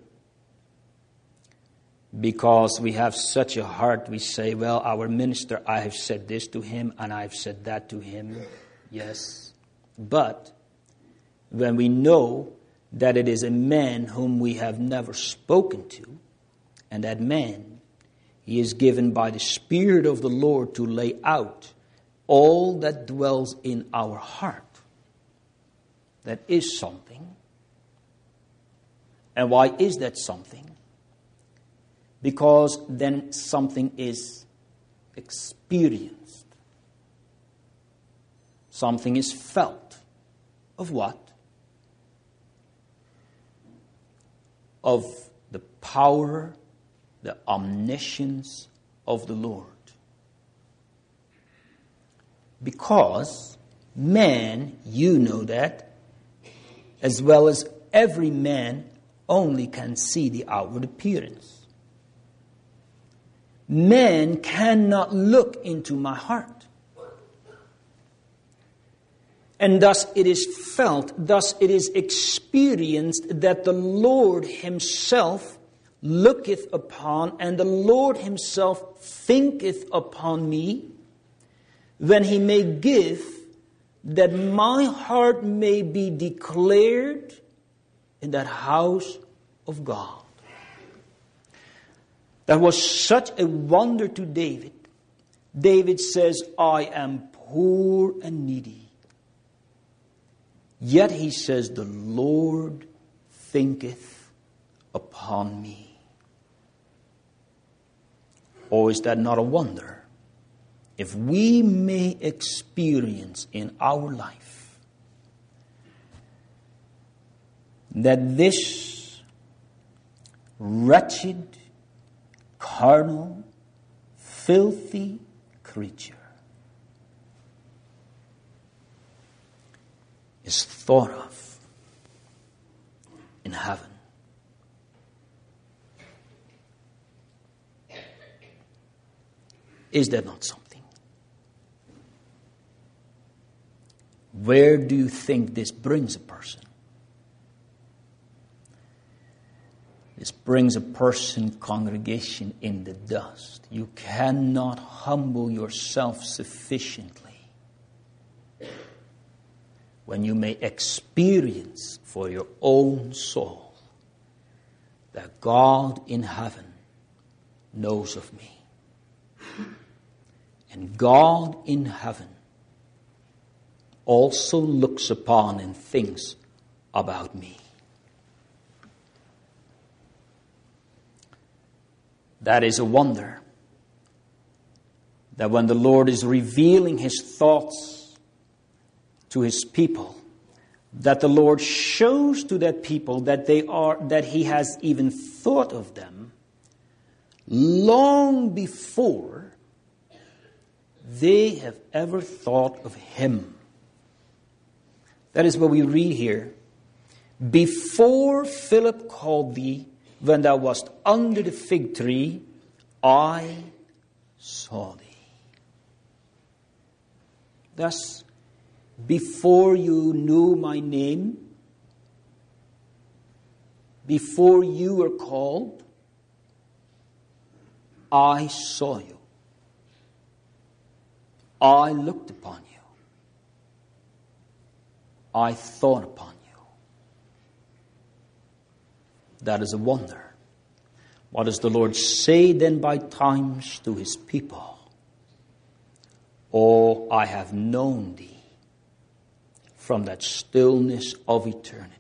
Speaker 1: because we have such a heart, we say, well, our minister, I have said this to him and I've said that to him. Yes. But when we know that it is a man whom we have never spoken to, and that man, he is given by the Spirit of the Lord to lay out all that dwells in our heart, that is something. And why is that something? Because then something is experienced. Something is felt. Of what? Of the power, the omniscience of the Lord. Because man, you know that, as well as every man, only can see the outward appearance. Man cannot look into my heart. And thus it is felt, thus it is experienced that the Lord Himself looketh upon, and the Lord Himself thinketh upon me, when He may give that my heart may be declared in that house of God. That was such a wonder to David. David says, I am poor and needy. Yet he says, the Lord thinketh upon me. Or is that not a wonder? If we may experience in our life that this wretched, carnal, filthy creature is thought of in heaven. Is that not something? Where do you think this brings a person? This brings a person, congregation, in the dust. You cannot humble yourself sufficiently when you may experience for your own soul that God in heaven knows of me. And God in heaven also looks upon and thinks about me. That is a wonder. That when the Lord is revealing His thoughts to His people, that the Lord shows to that people that that He has even thought of them long before they have ever thought of Him. That is what we read here. Before Philip called thee, when thou wast under the fig tree, I saw thee. Thus, before you knew my name, before you were called, I saw you. I looked upon you. I thought upon you. That is a wonder. What does the Lord say then by times to his people? Oh, I have known thee from that stillness of eternity.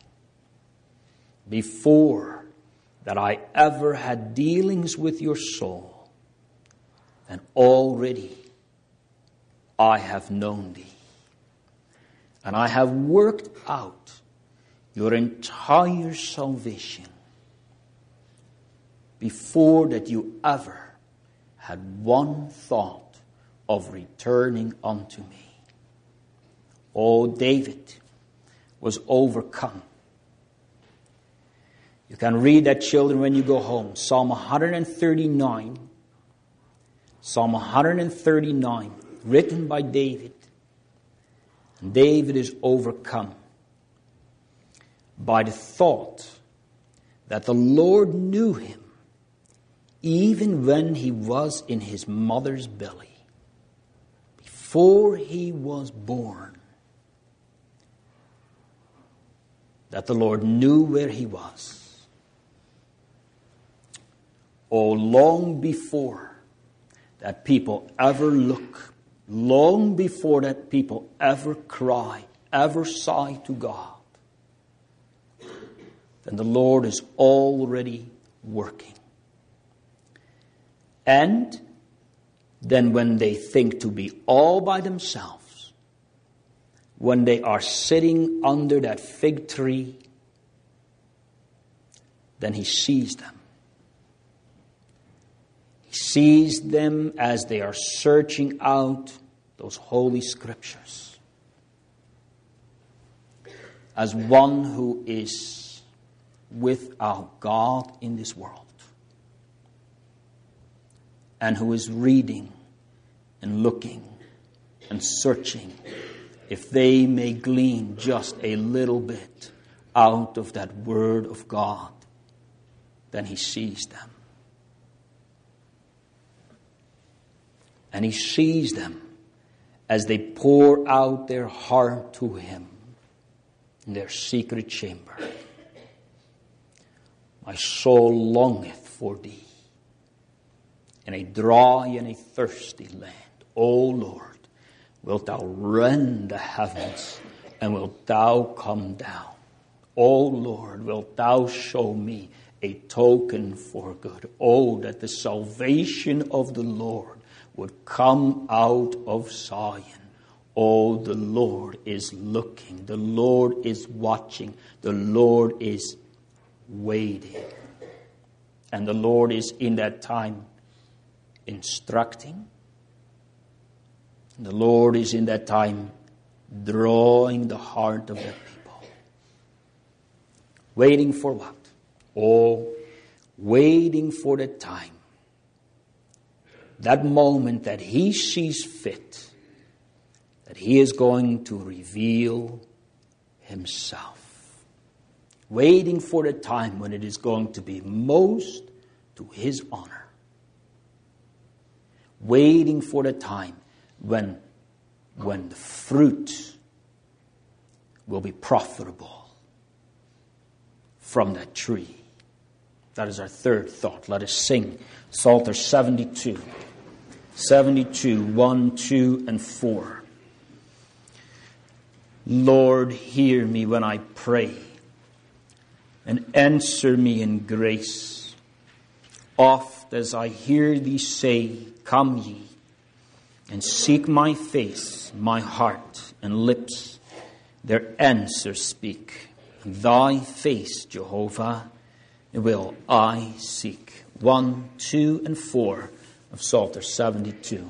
Speaker 1: Before that I ever had dealings with your soul, and already I have known thee. And I have worked out your entire salvation before that you ever had one thought of returning unto me. Oh, David was overcome. You can read that, children, when you go home. Psalm 139. Psalm 139, written by David. And David is overcome by the thought that the Lord knew him even when he was in his mother's belly. Before he was born. That the Lord knew where he was. Oh, long before that people ever look, long before that people ever cry, ever sigh to God, then the Lord is already working. And then when they think to be all by themselves, when they are sitting under that fig tree, then he sees them. He sees them as they are searching out those holy scriptures. As one who is without God in this world. And who is reading and looking and searching if they may glean just a little bit out of that word of God. Then he sees them. And he sees them as they pour out their heart to him in their secret chamber. My soul longeth for thee in a dry and a thirsty land. O Lord, wilt thou rend the heavens, and wilt thou come down? O Lord, wilt thou show me a token for good? Oh, that the salvation of the Lord would come out of Zion. Oh, the Lord is looking. The Lord is watching. The Lord is waiting. And the Lord is in that time instructing. The Lord is in that time drawing the heart of the people. Waiting for what? Oh, waiting for the time. That moment that he sees fit, that he is going to reveal himself. Waiting for the time when it is going to be most to his honor. Waiting for the time when the fruit will be profitable from that tree. That is our third thought. Let us sing Psalter 72. 72, 1, 2, and 4. Lord, hear me when I pray, and answer me in grace. Oft as I hear thee say, come ye, and seek my face, my heart and lips, their answer speak. Thy face, Jehovah, will I seek. 1, 2, and 4 of Psalter 72.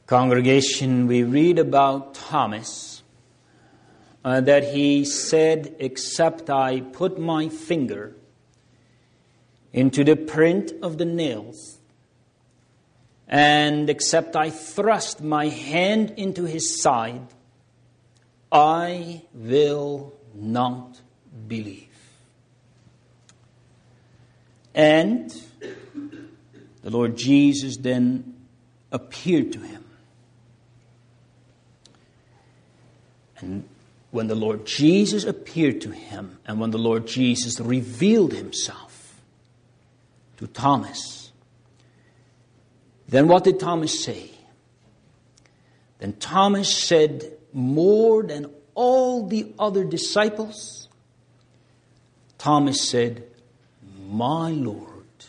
Speaker 1: Congregation, we read about Thomas, that he said, except I put my finger into the print of the nails, and except I thrust my hand into his side, I will not believe. And the Lord Jesus then appeared to him. And when the Lord Jesus appeared to him, and when the Lord Jesus revealed himself to Thomas, then what did Thomas say? Then Thomas said, more than all the other disciples, Thomas said, my Lord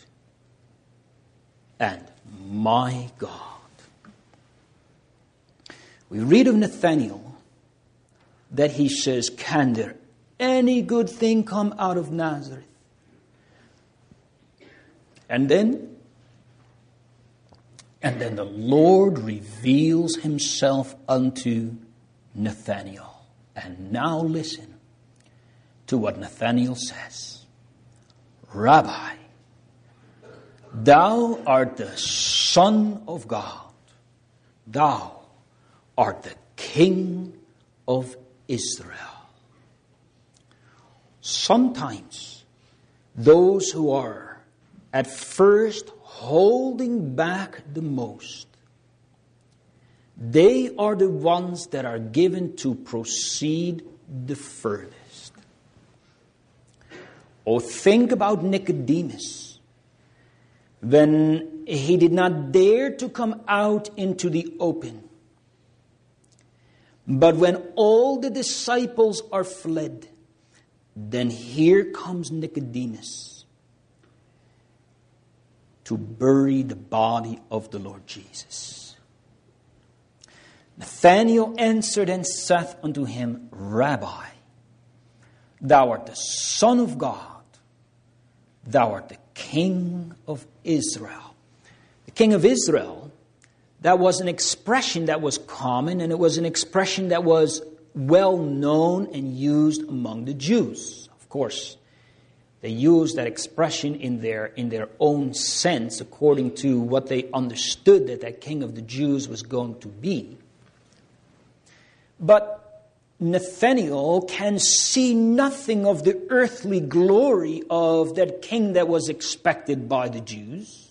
Speaker 1: and my God. We read of Nathanael that he says, can there any good thing come out of Nazareth? And then the Lord reveals himself unto Nathanael. And now listen to what Nathanael says. Rabbi, thou art the Son of God. Thou art the King of Israel. Sometimes those who are at first holding back the most, they are the ones that are given to proceed the furthest. Oh, think about Nicodemus. When he did not dare to come out into the open, but when all the disciples are fled, then here comes Nicodemus to bury the body of the Lord Jesus. Nathanael answered and saith unto him, Rabbi, thou art the Son of God. Thou art the King of Israel. The King of Israel, that was an expression that was common, and it was an expression that was well known and used among the Jews. Of course, they used that expression in their own sense, according to what they understood that King of the Jews was going to be. But Nathanael can see nothing of the earthly glory of that king that was expected by the Jews.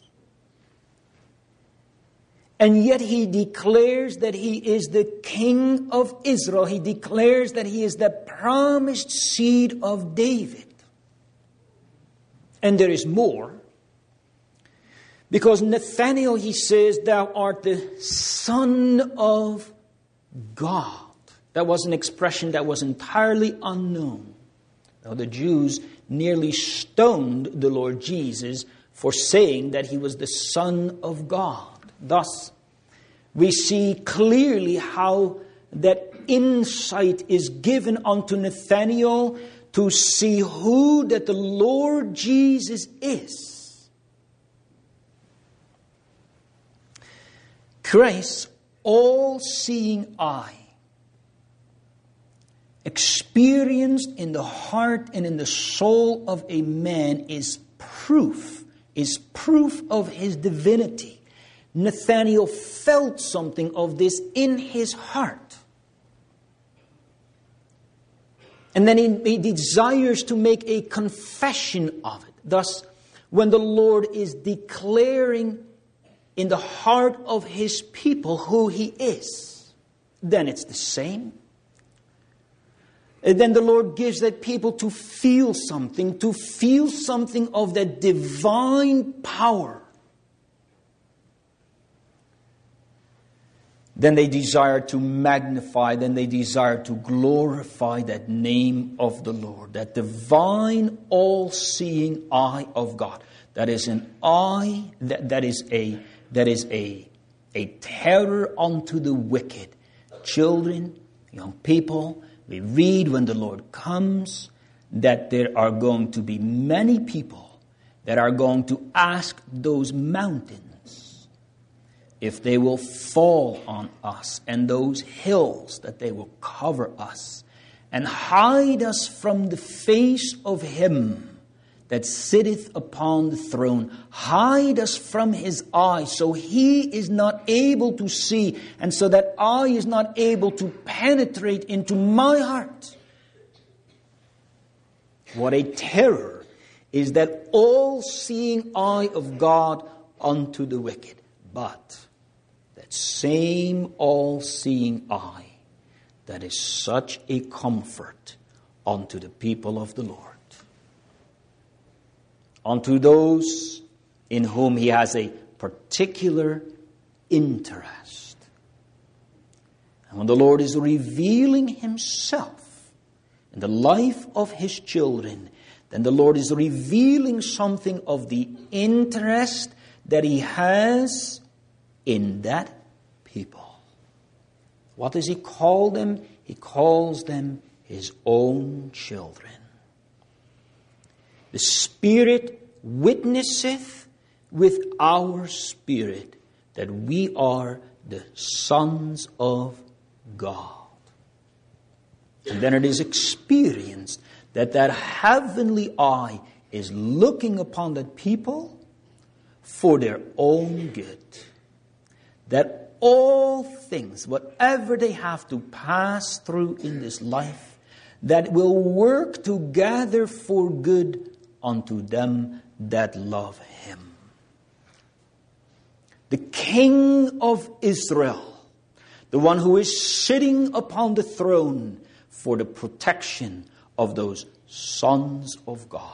Speaker 1: And yet he declares that he is the King of Israel. He declares that he is the promised seed of David. And there is more. Because Nathanael, he says, thou art the Son of God. That was an expression that was entirely unknown. Now, the Jews nearly stoned the Lord Jesus for saying that he was the Son of God. Thus, we see clearly how that insight is given unto Nathanael to see who that the Lord Jesus is. Christ's all-seeing eye, experienced in the heart and in the soul of a man, is proof of his divinity. Nathanael felt something of this in his heart. And then he desires to make a confession of it. Thus, when the Lord is declaring in the heart of his people who he is, then it's the same. And then the Lord gives that people to feel something of that divine power. Then they desire to magnify, then they desire to glorify that name of the Lord, that divine all-seeing eye of God. That is an eye, that is a terror unto the wicked. Children, young people, we read when the Lord comes that there are going to be many people that are going to ask those mountains if they will fall on us, and those hills, that they will cover us, and hide us from the face of him that sitteth upon the throne. Hide us from his eye, so he is not able to see, and so that eye is not able to penetrate into my heart. What a terror is that all-seeing eye of God unto the wicked. But that same all-seeing eye, that is such a comfort unto the people of the Lord. Unto those in whom he has a particular interest. And when the Lord is revealing himself in the life of his children, then the Lord is revealing something of the interest that he has in that people. What does he call them? He calls them his own children. The Spirit witnesseth with our spirit that we are the sons of God. And then it is experienced that that heavenly eye is looking upon that people for their own good. That all things, whatever they have to pass through in this life, that will work together for good unto them that love him. The King of Israel, the one who is sitting upon the throne for the protection of those sons of God.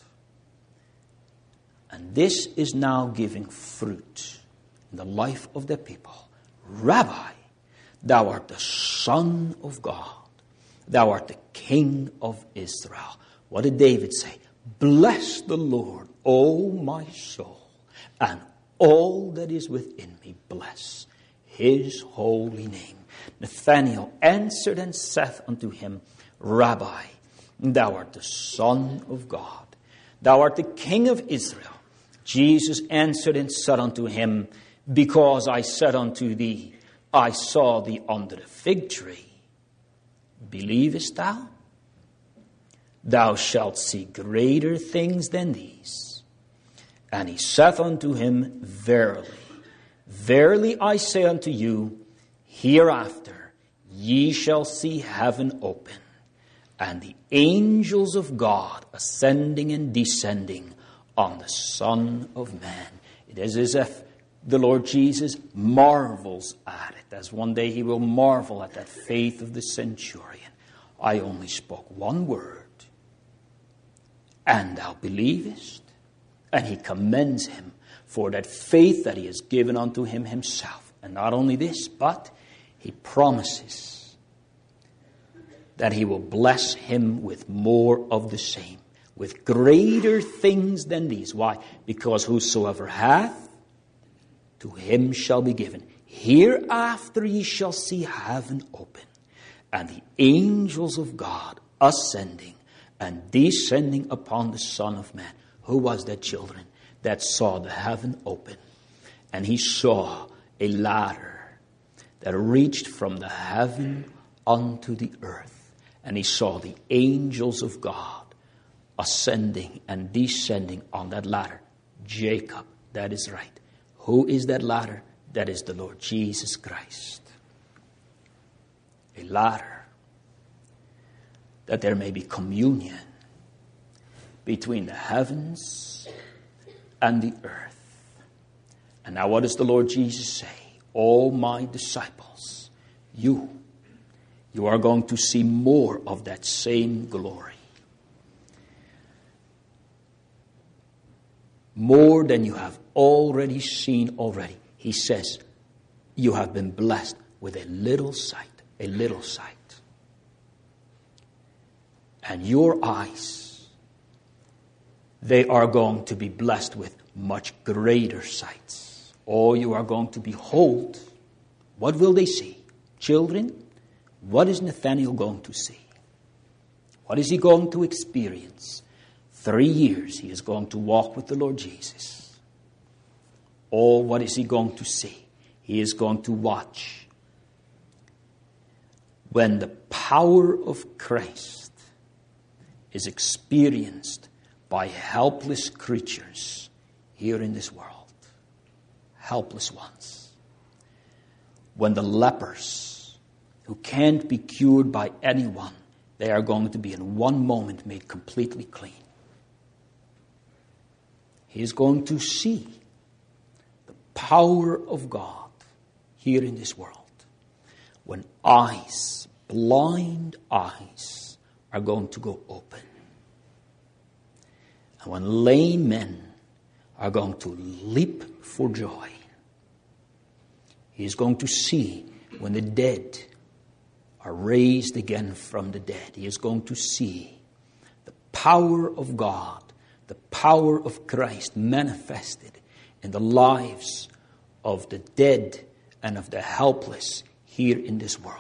Speaker 1: And this is now giving fruit in the life of the people. Rabbi, thou art the Son of God. Thou art the King of Israel. What did David say? Bless the Lord, O my soul, and all that is within me. Bless his holy name. Nathanael answered and saith unto him, Rabbi, thou art the Son of God. Thou art the King of Israel. Jesus answered and said unto him, Because I said unto thee, I saw thee under the fig tree. Believest thou? Thou shalt see greater things than these. And he saith unto him, Verily, verily I say unto you, hereafter ye shall see heaven open, and the angels of God ascending and descending on the Son of Man. It is as if the Lord Jesus marvels at it, as one day he will marvel at that faith of the centurion. I only spoke one word, and thou believest? And he commends him for that faith that he has given unto him himself. And not only this, but he promises that he will bless him with more of the same, with greater things than these. Why? Because whosoever hath, to him shall be given. Hereafter ye shall see heaven open, and the angels of God ascending and descending upon the Son of Man. Who was that, children, that saw the heaven open? And he saw a ladder that reached from the heaven unto the earth. And he saw the angels of God ascending and descending on that ladder. Jacob, that is right. Who is that ladder? That is the Lord Jesus Christ. A ladder that there may be communion between the heavens and the earth. And now what does the Lord Jesus say? Oh, my disciples, you are going to see more of that same glory. More than you have already seen already. He says, you have been blessed with a little sight, a little sight. And your eyes, they are going to be blessed with much greater sights. Oh, you are going to behold. What will they see? Children, what is Nathanael going to see? What is he going to experience? 3 years he is going to walk with the Lord Jesus. Oh, what is he going to see? He is going to watch when the power of Christ is experienced by helpless creatures here in this world. Helpless ones. When the lepers, who can't be cured by anyone, they are going to be in one moment made completely clean. He is going to see the power of God here in this world. When eyes, blind eyes, are going to go open. And when lame men are going to leap for joy. He is going to see when the dead are raised again from the dead. He is going to see the power of God, the power of Christ manifested in the lives of the dead and of the helpless here in this world.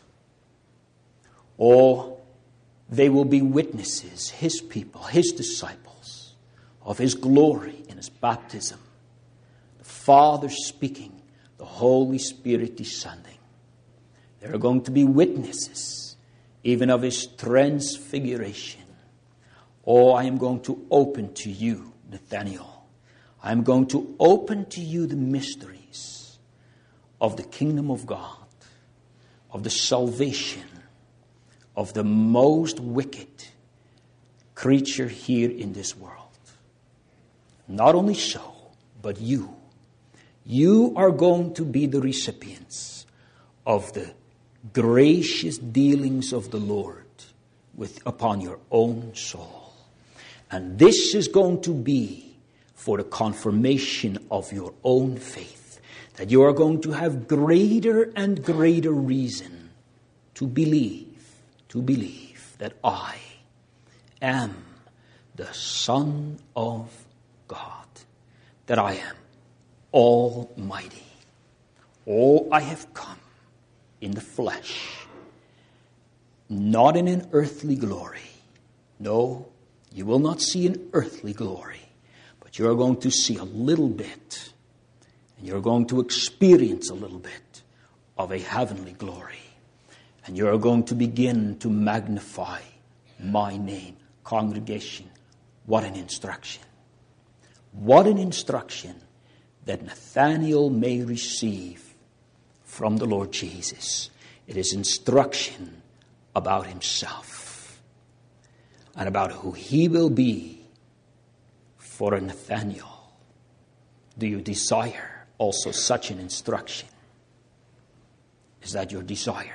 Speaker 1: Or they will be witnesses, his people, his disciples, of his glory in his baptism. The Father speaking, the Holy Spirit descending. There are going to be witnesses, even of his transfiguration. Oh, I am going to open to you, Nathanael. I am going to open to you the mysteries of the kingdom of God, of the salvation of the most wicked creature here in this world. Not only so, but you. You are going to be the recipients of the gracious dealings of the Lord upon your own soul. And this is going to be for the confirmation of your own faith, that you are going to have greater and greater reason to believe that I am the Son of God, that I am Almighty. Oh, I have come in the flesh, not in an earthly glory. No, you will not see an earthly glory, but you are going to see a little bit, and you're going to experience a little bit of a heavenly glory. And you are going to begin to magnify my name. Congregation, what an instruction. What an instruction that Nathanael may receive from the Lord Jesus. It is instruction about himself and about who he will be for a Nathanael. Do you desire also such an instruction? Is that your desire?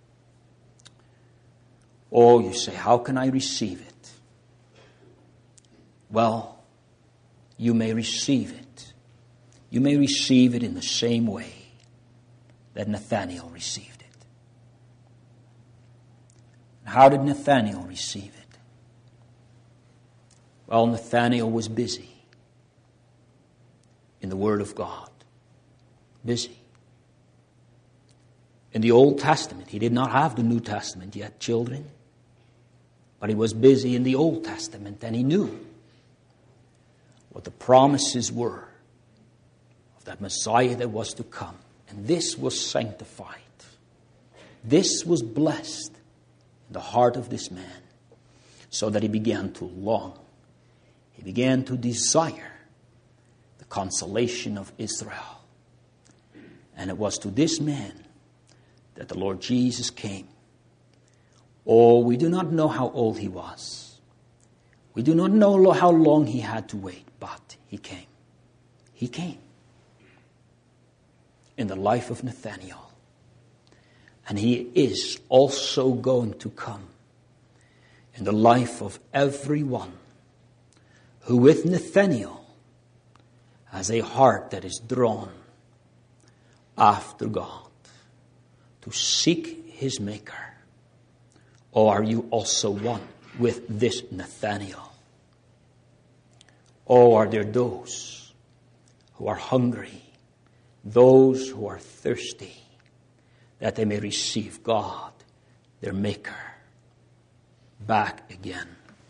Speaker 1: Oh, you say, how can I receive it? Well, you may receive it. You may receive it in the same way that Nathanael received it. How did Nathanael receive it? Well, Nathanael was busy in the Word of God. Busy. In the Old Testament, he did not have the New Testament yet, children. But he was busy in the Old Testament, and he knew what the promises were of that Messiah that was to come. And this was sanctified. This was blessed in the heart of this man, so that he began to long. He began to desire the consolation of Israel. And it was to this man that the Lord Jesus came. Oh, we do not know how old he was. We do not know how long he had to wait, but he came. He came in the life of Nathanael. And he is also going to come in the life of everyone who with Nathanael has a heart that is drawn after God to seek his Maker. Or are you also one with this Nathanael? Or are there those who are hungry, those who are thirsty, that they may receive God, their Maker, back again?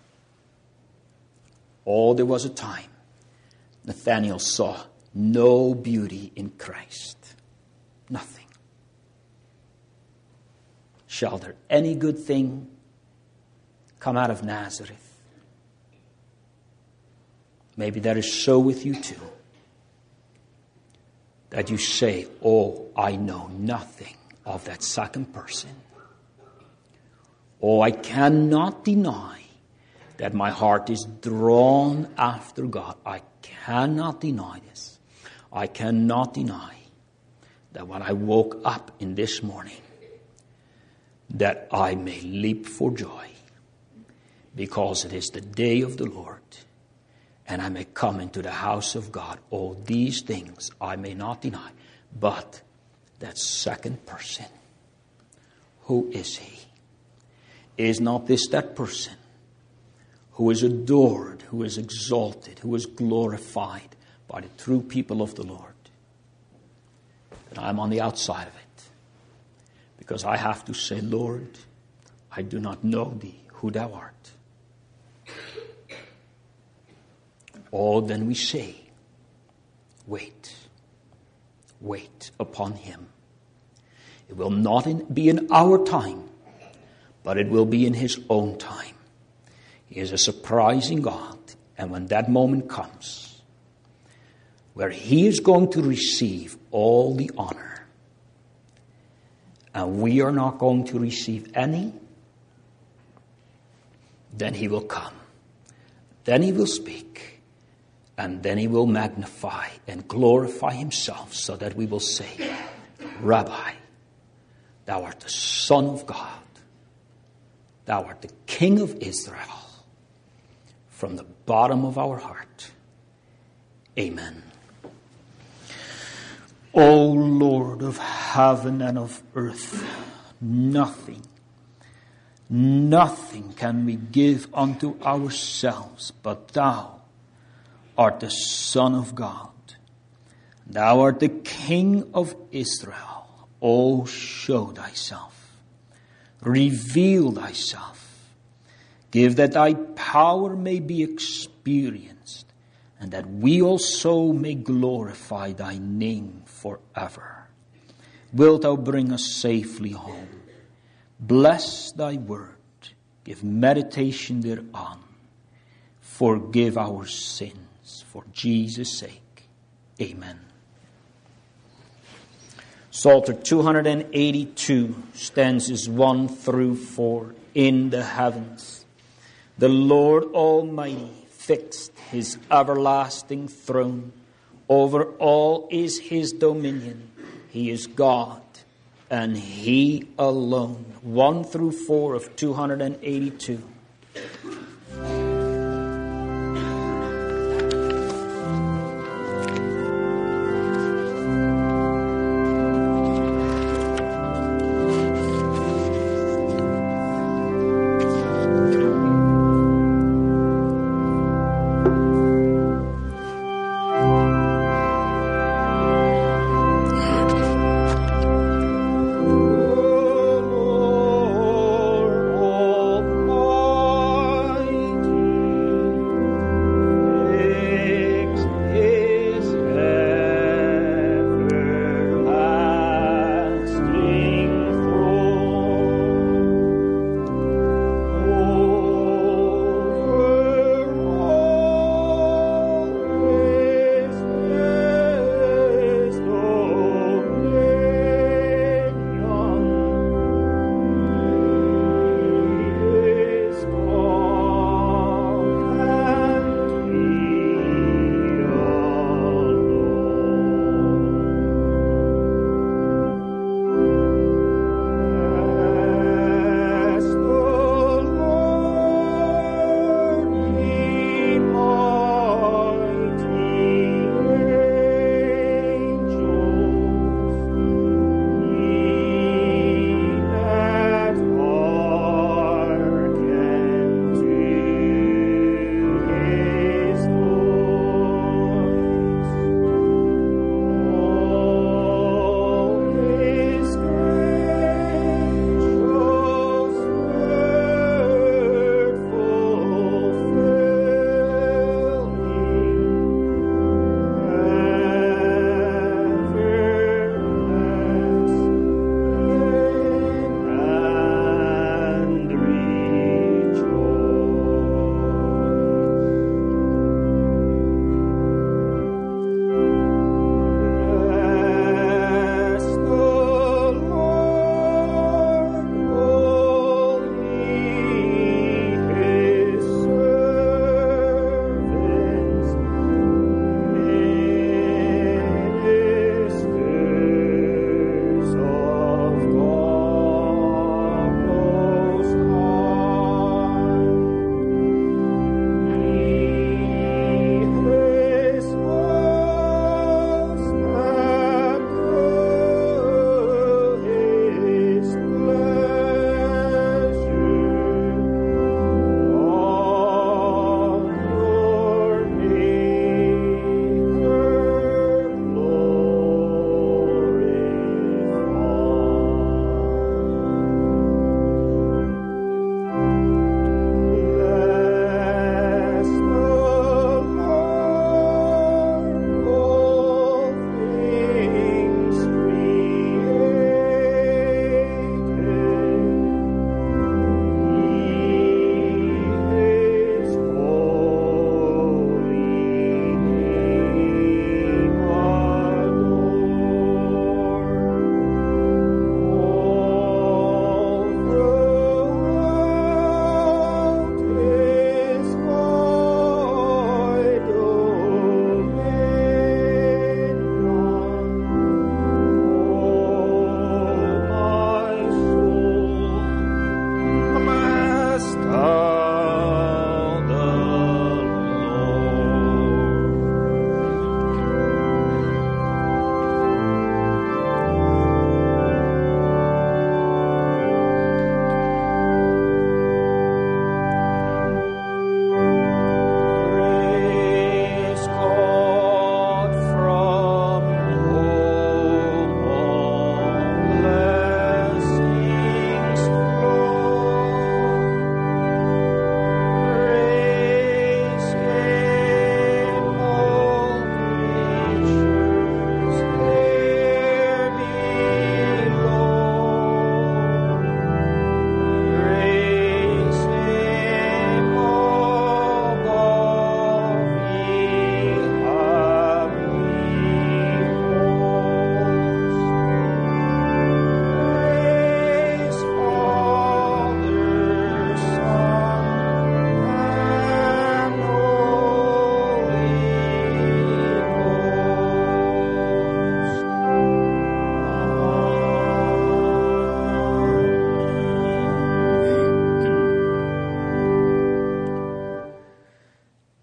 Speaker 1: Oh, there was a time Nathanael saw no beauty in Christ. Nothing. Shall there any good thing come out of Nazareth? Maybe that is so with you too. That you say, oh, I know nothing of that second person. Oh, I cannot deny that my heart is drawn after God. I cannot deny this. I cannot deny that when I woke up in this morning, that I may leap for joy, because it is the day of the Lord, and I may come into the house of God. All these things I may not deny, but that second person, who is he? Is not this that person who is adored, who is exalted, who is glorified by the true people of the Lord? And I'm on the outside of it. Because I have to say, Lord, I do not know thee, who thou art. Oh, then we say, wait upon him. It will not be in our time, but it will be in his own time. He is a surprising God, and when that moment comes, where he is going to receive all the honor, and we are not going to receive any, then he will come. Then he will speak. And then he will magnify and glorify himself, so that we will say, Rabbi, thou art the Son of God. Thou art the King of Israel. From the bottom of our heart. Amen. O Lord of heaven and of earth, nothing can we give unto ourselves, but thou art the Son of God. Thou art the King of Israel. O show thyself. Reveal thyself. Give that thy power may be experienced, and that we also may glorify thy name forever. Wilt thou bring us safely home? Bless thy word. Give meditation thereon. Forgive our sins for Jesus' sake. Amen. Psalter 282, stanzas 1 through 4. In the heavens, the Lord Almighty fixed his everlasting throne. Over all is his dominion. He is God, and he alone. 1 through 4 of 282.
Speaker 2: Lord,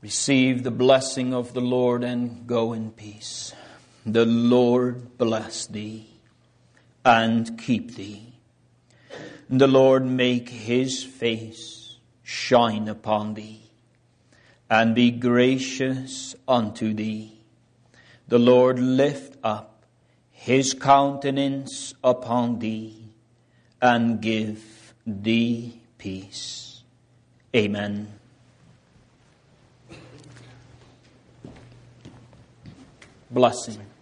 Speaker 1: Receive the blessing of the Lord and go in peace. The Lord bless thee and keep thee. The Lord make his face shine upon thee and be gracious unto thee. The Lord lift up his countenance upon thee and give thee peace. Amen. Blessing.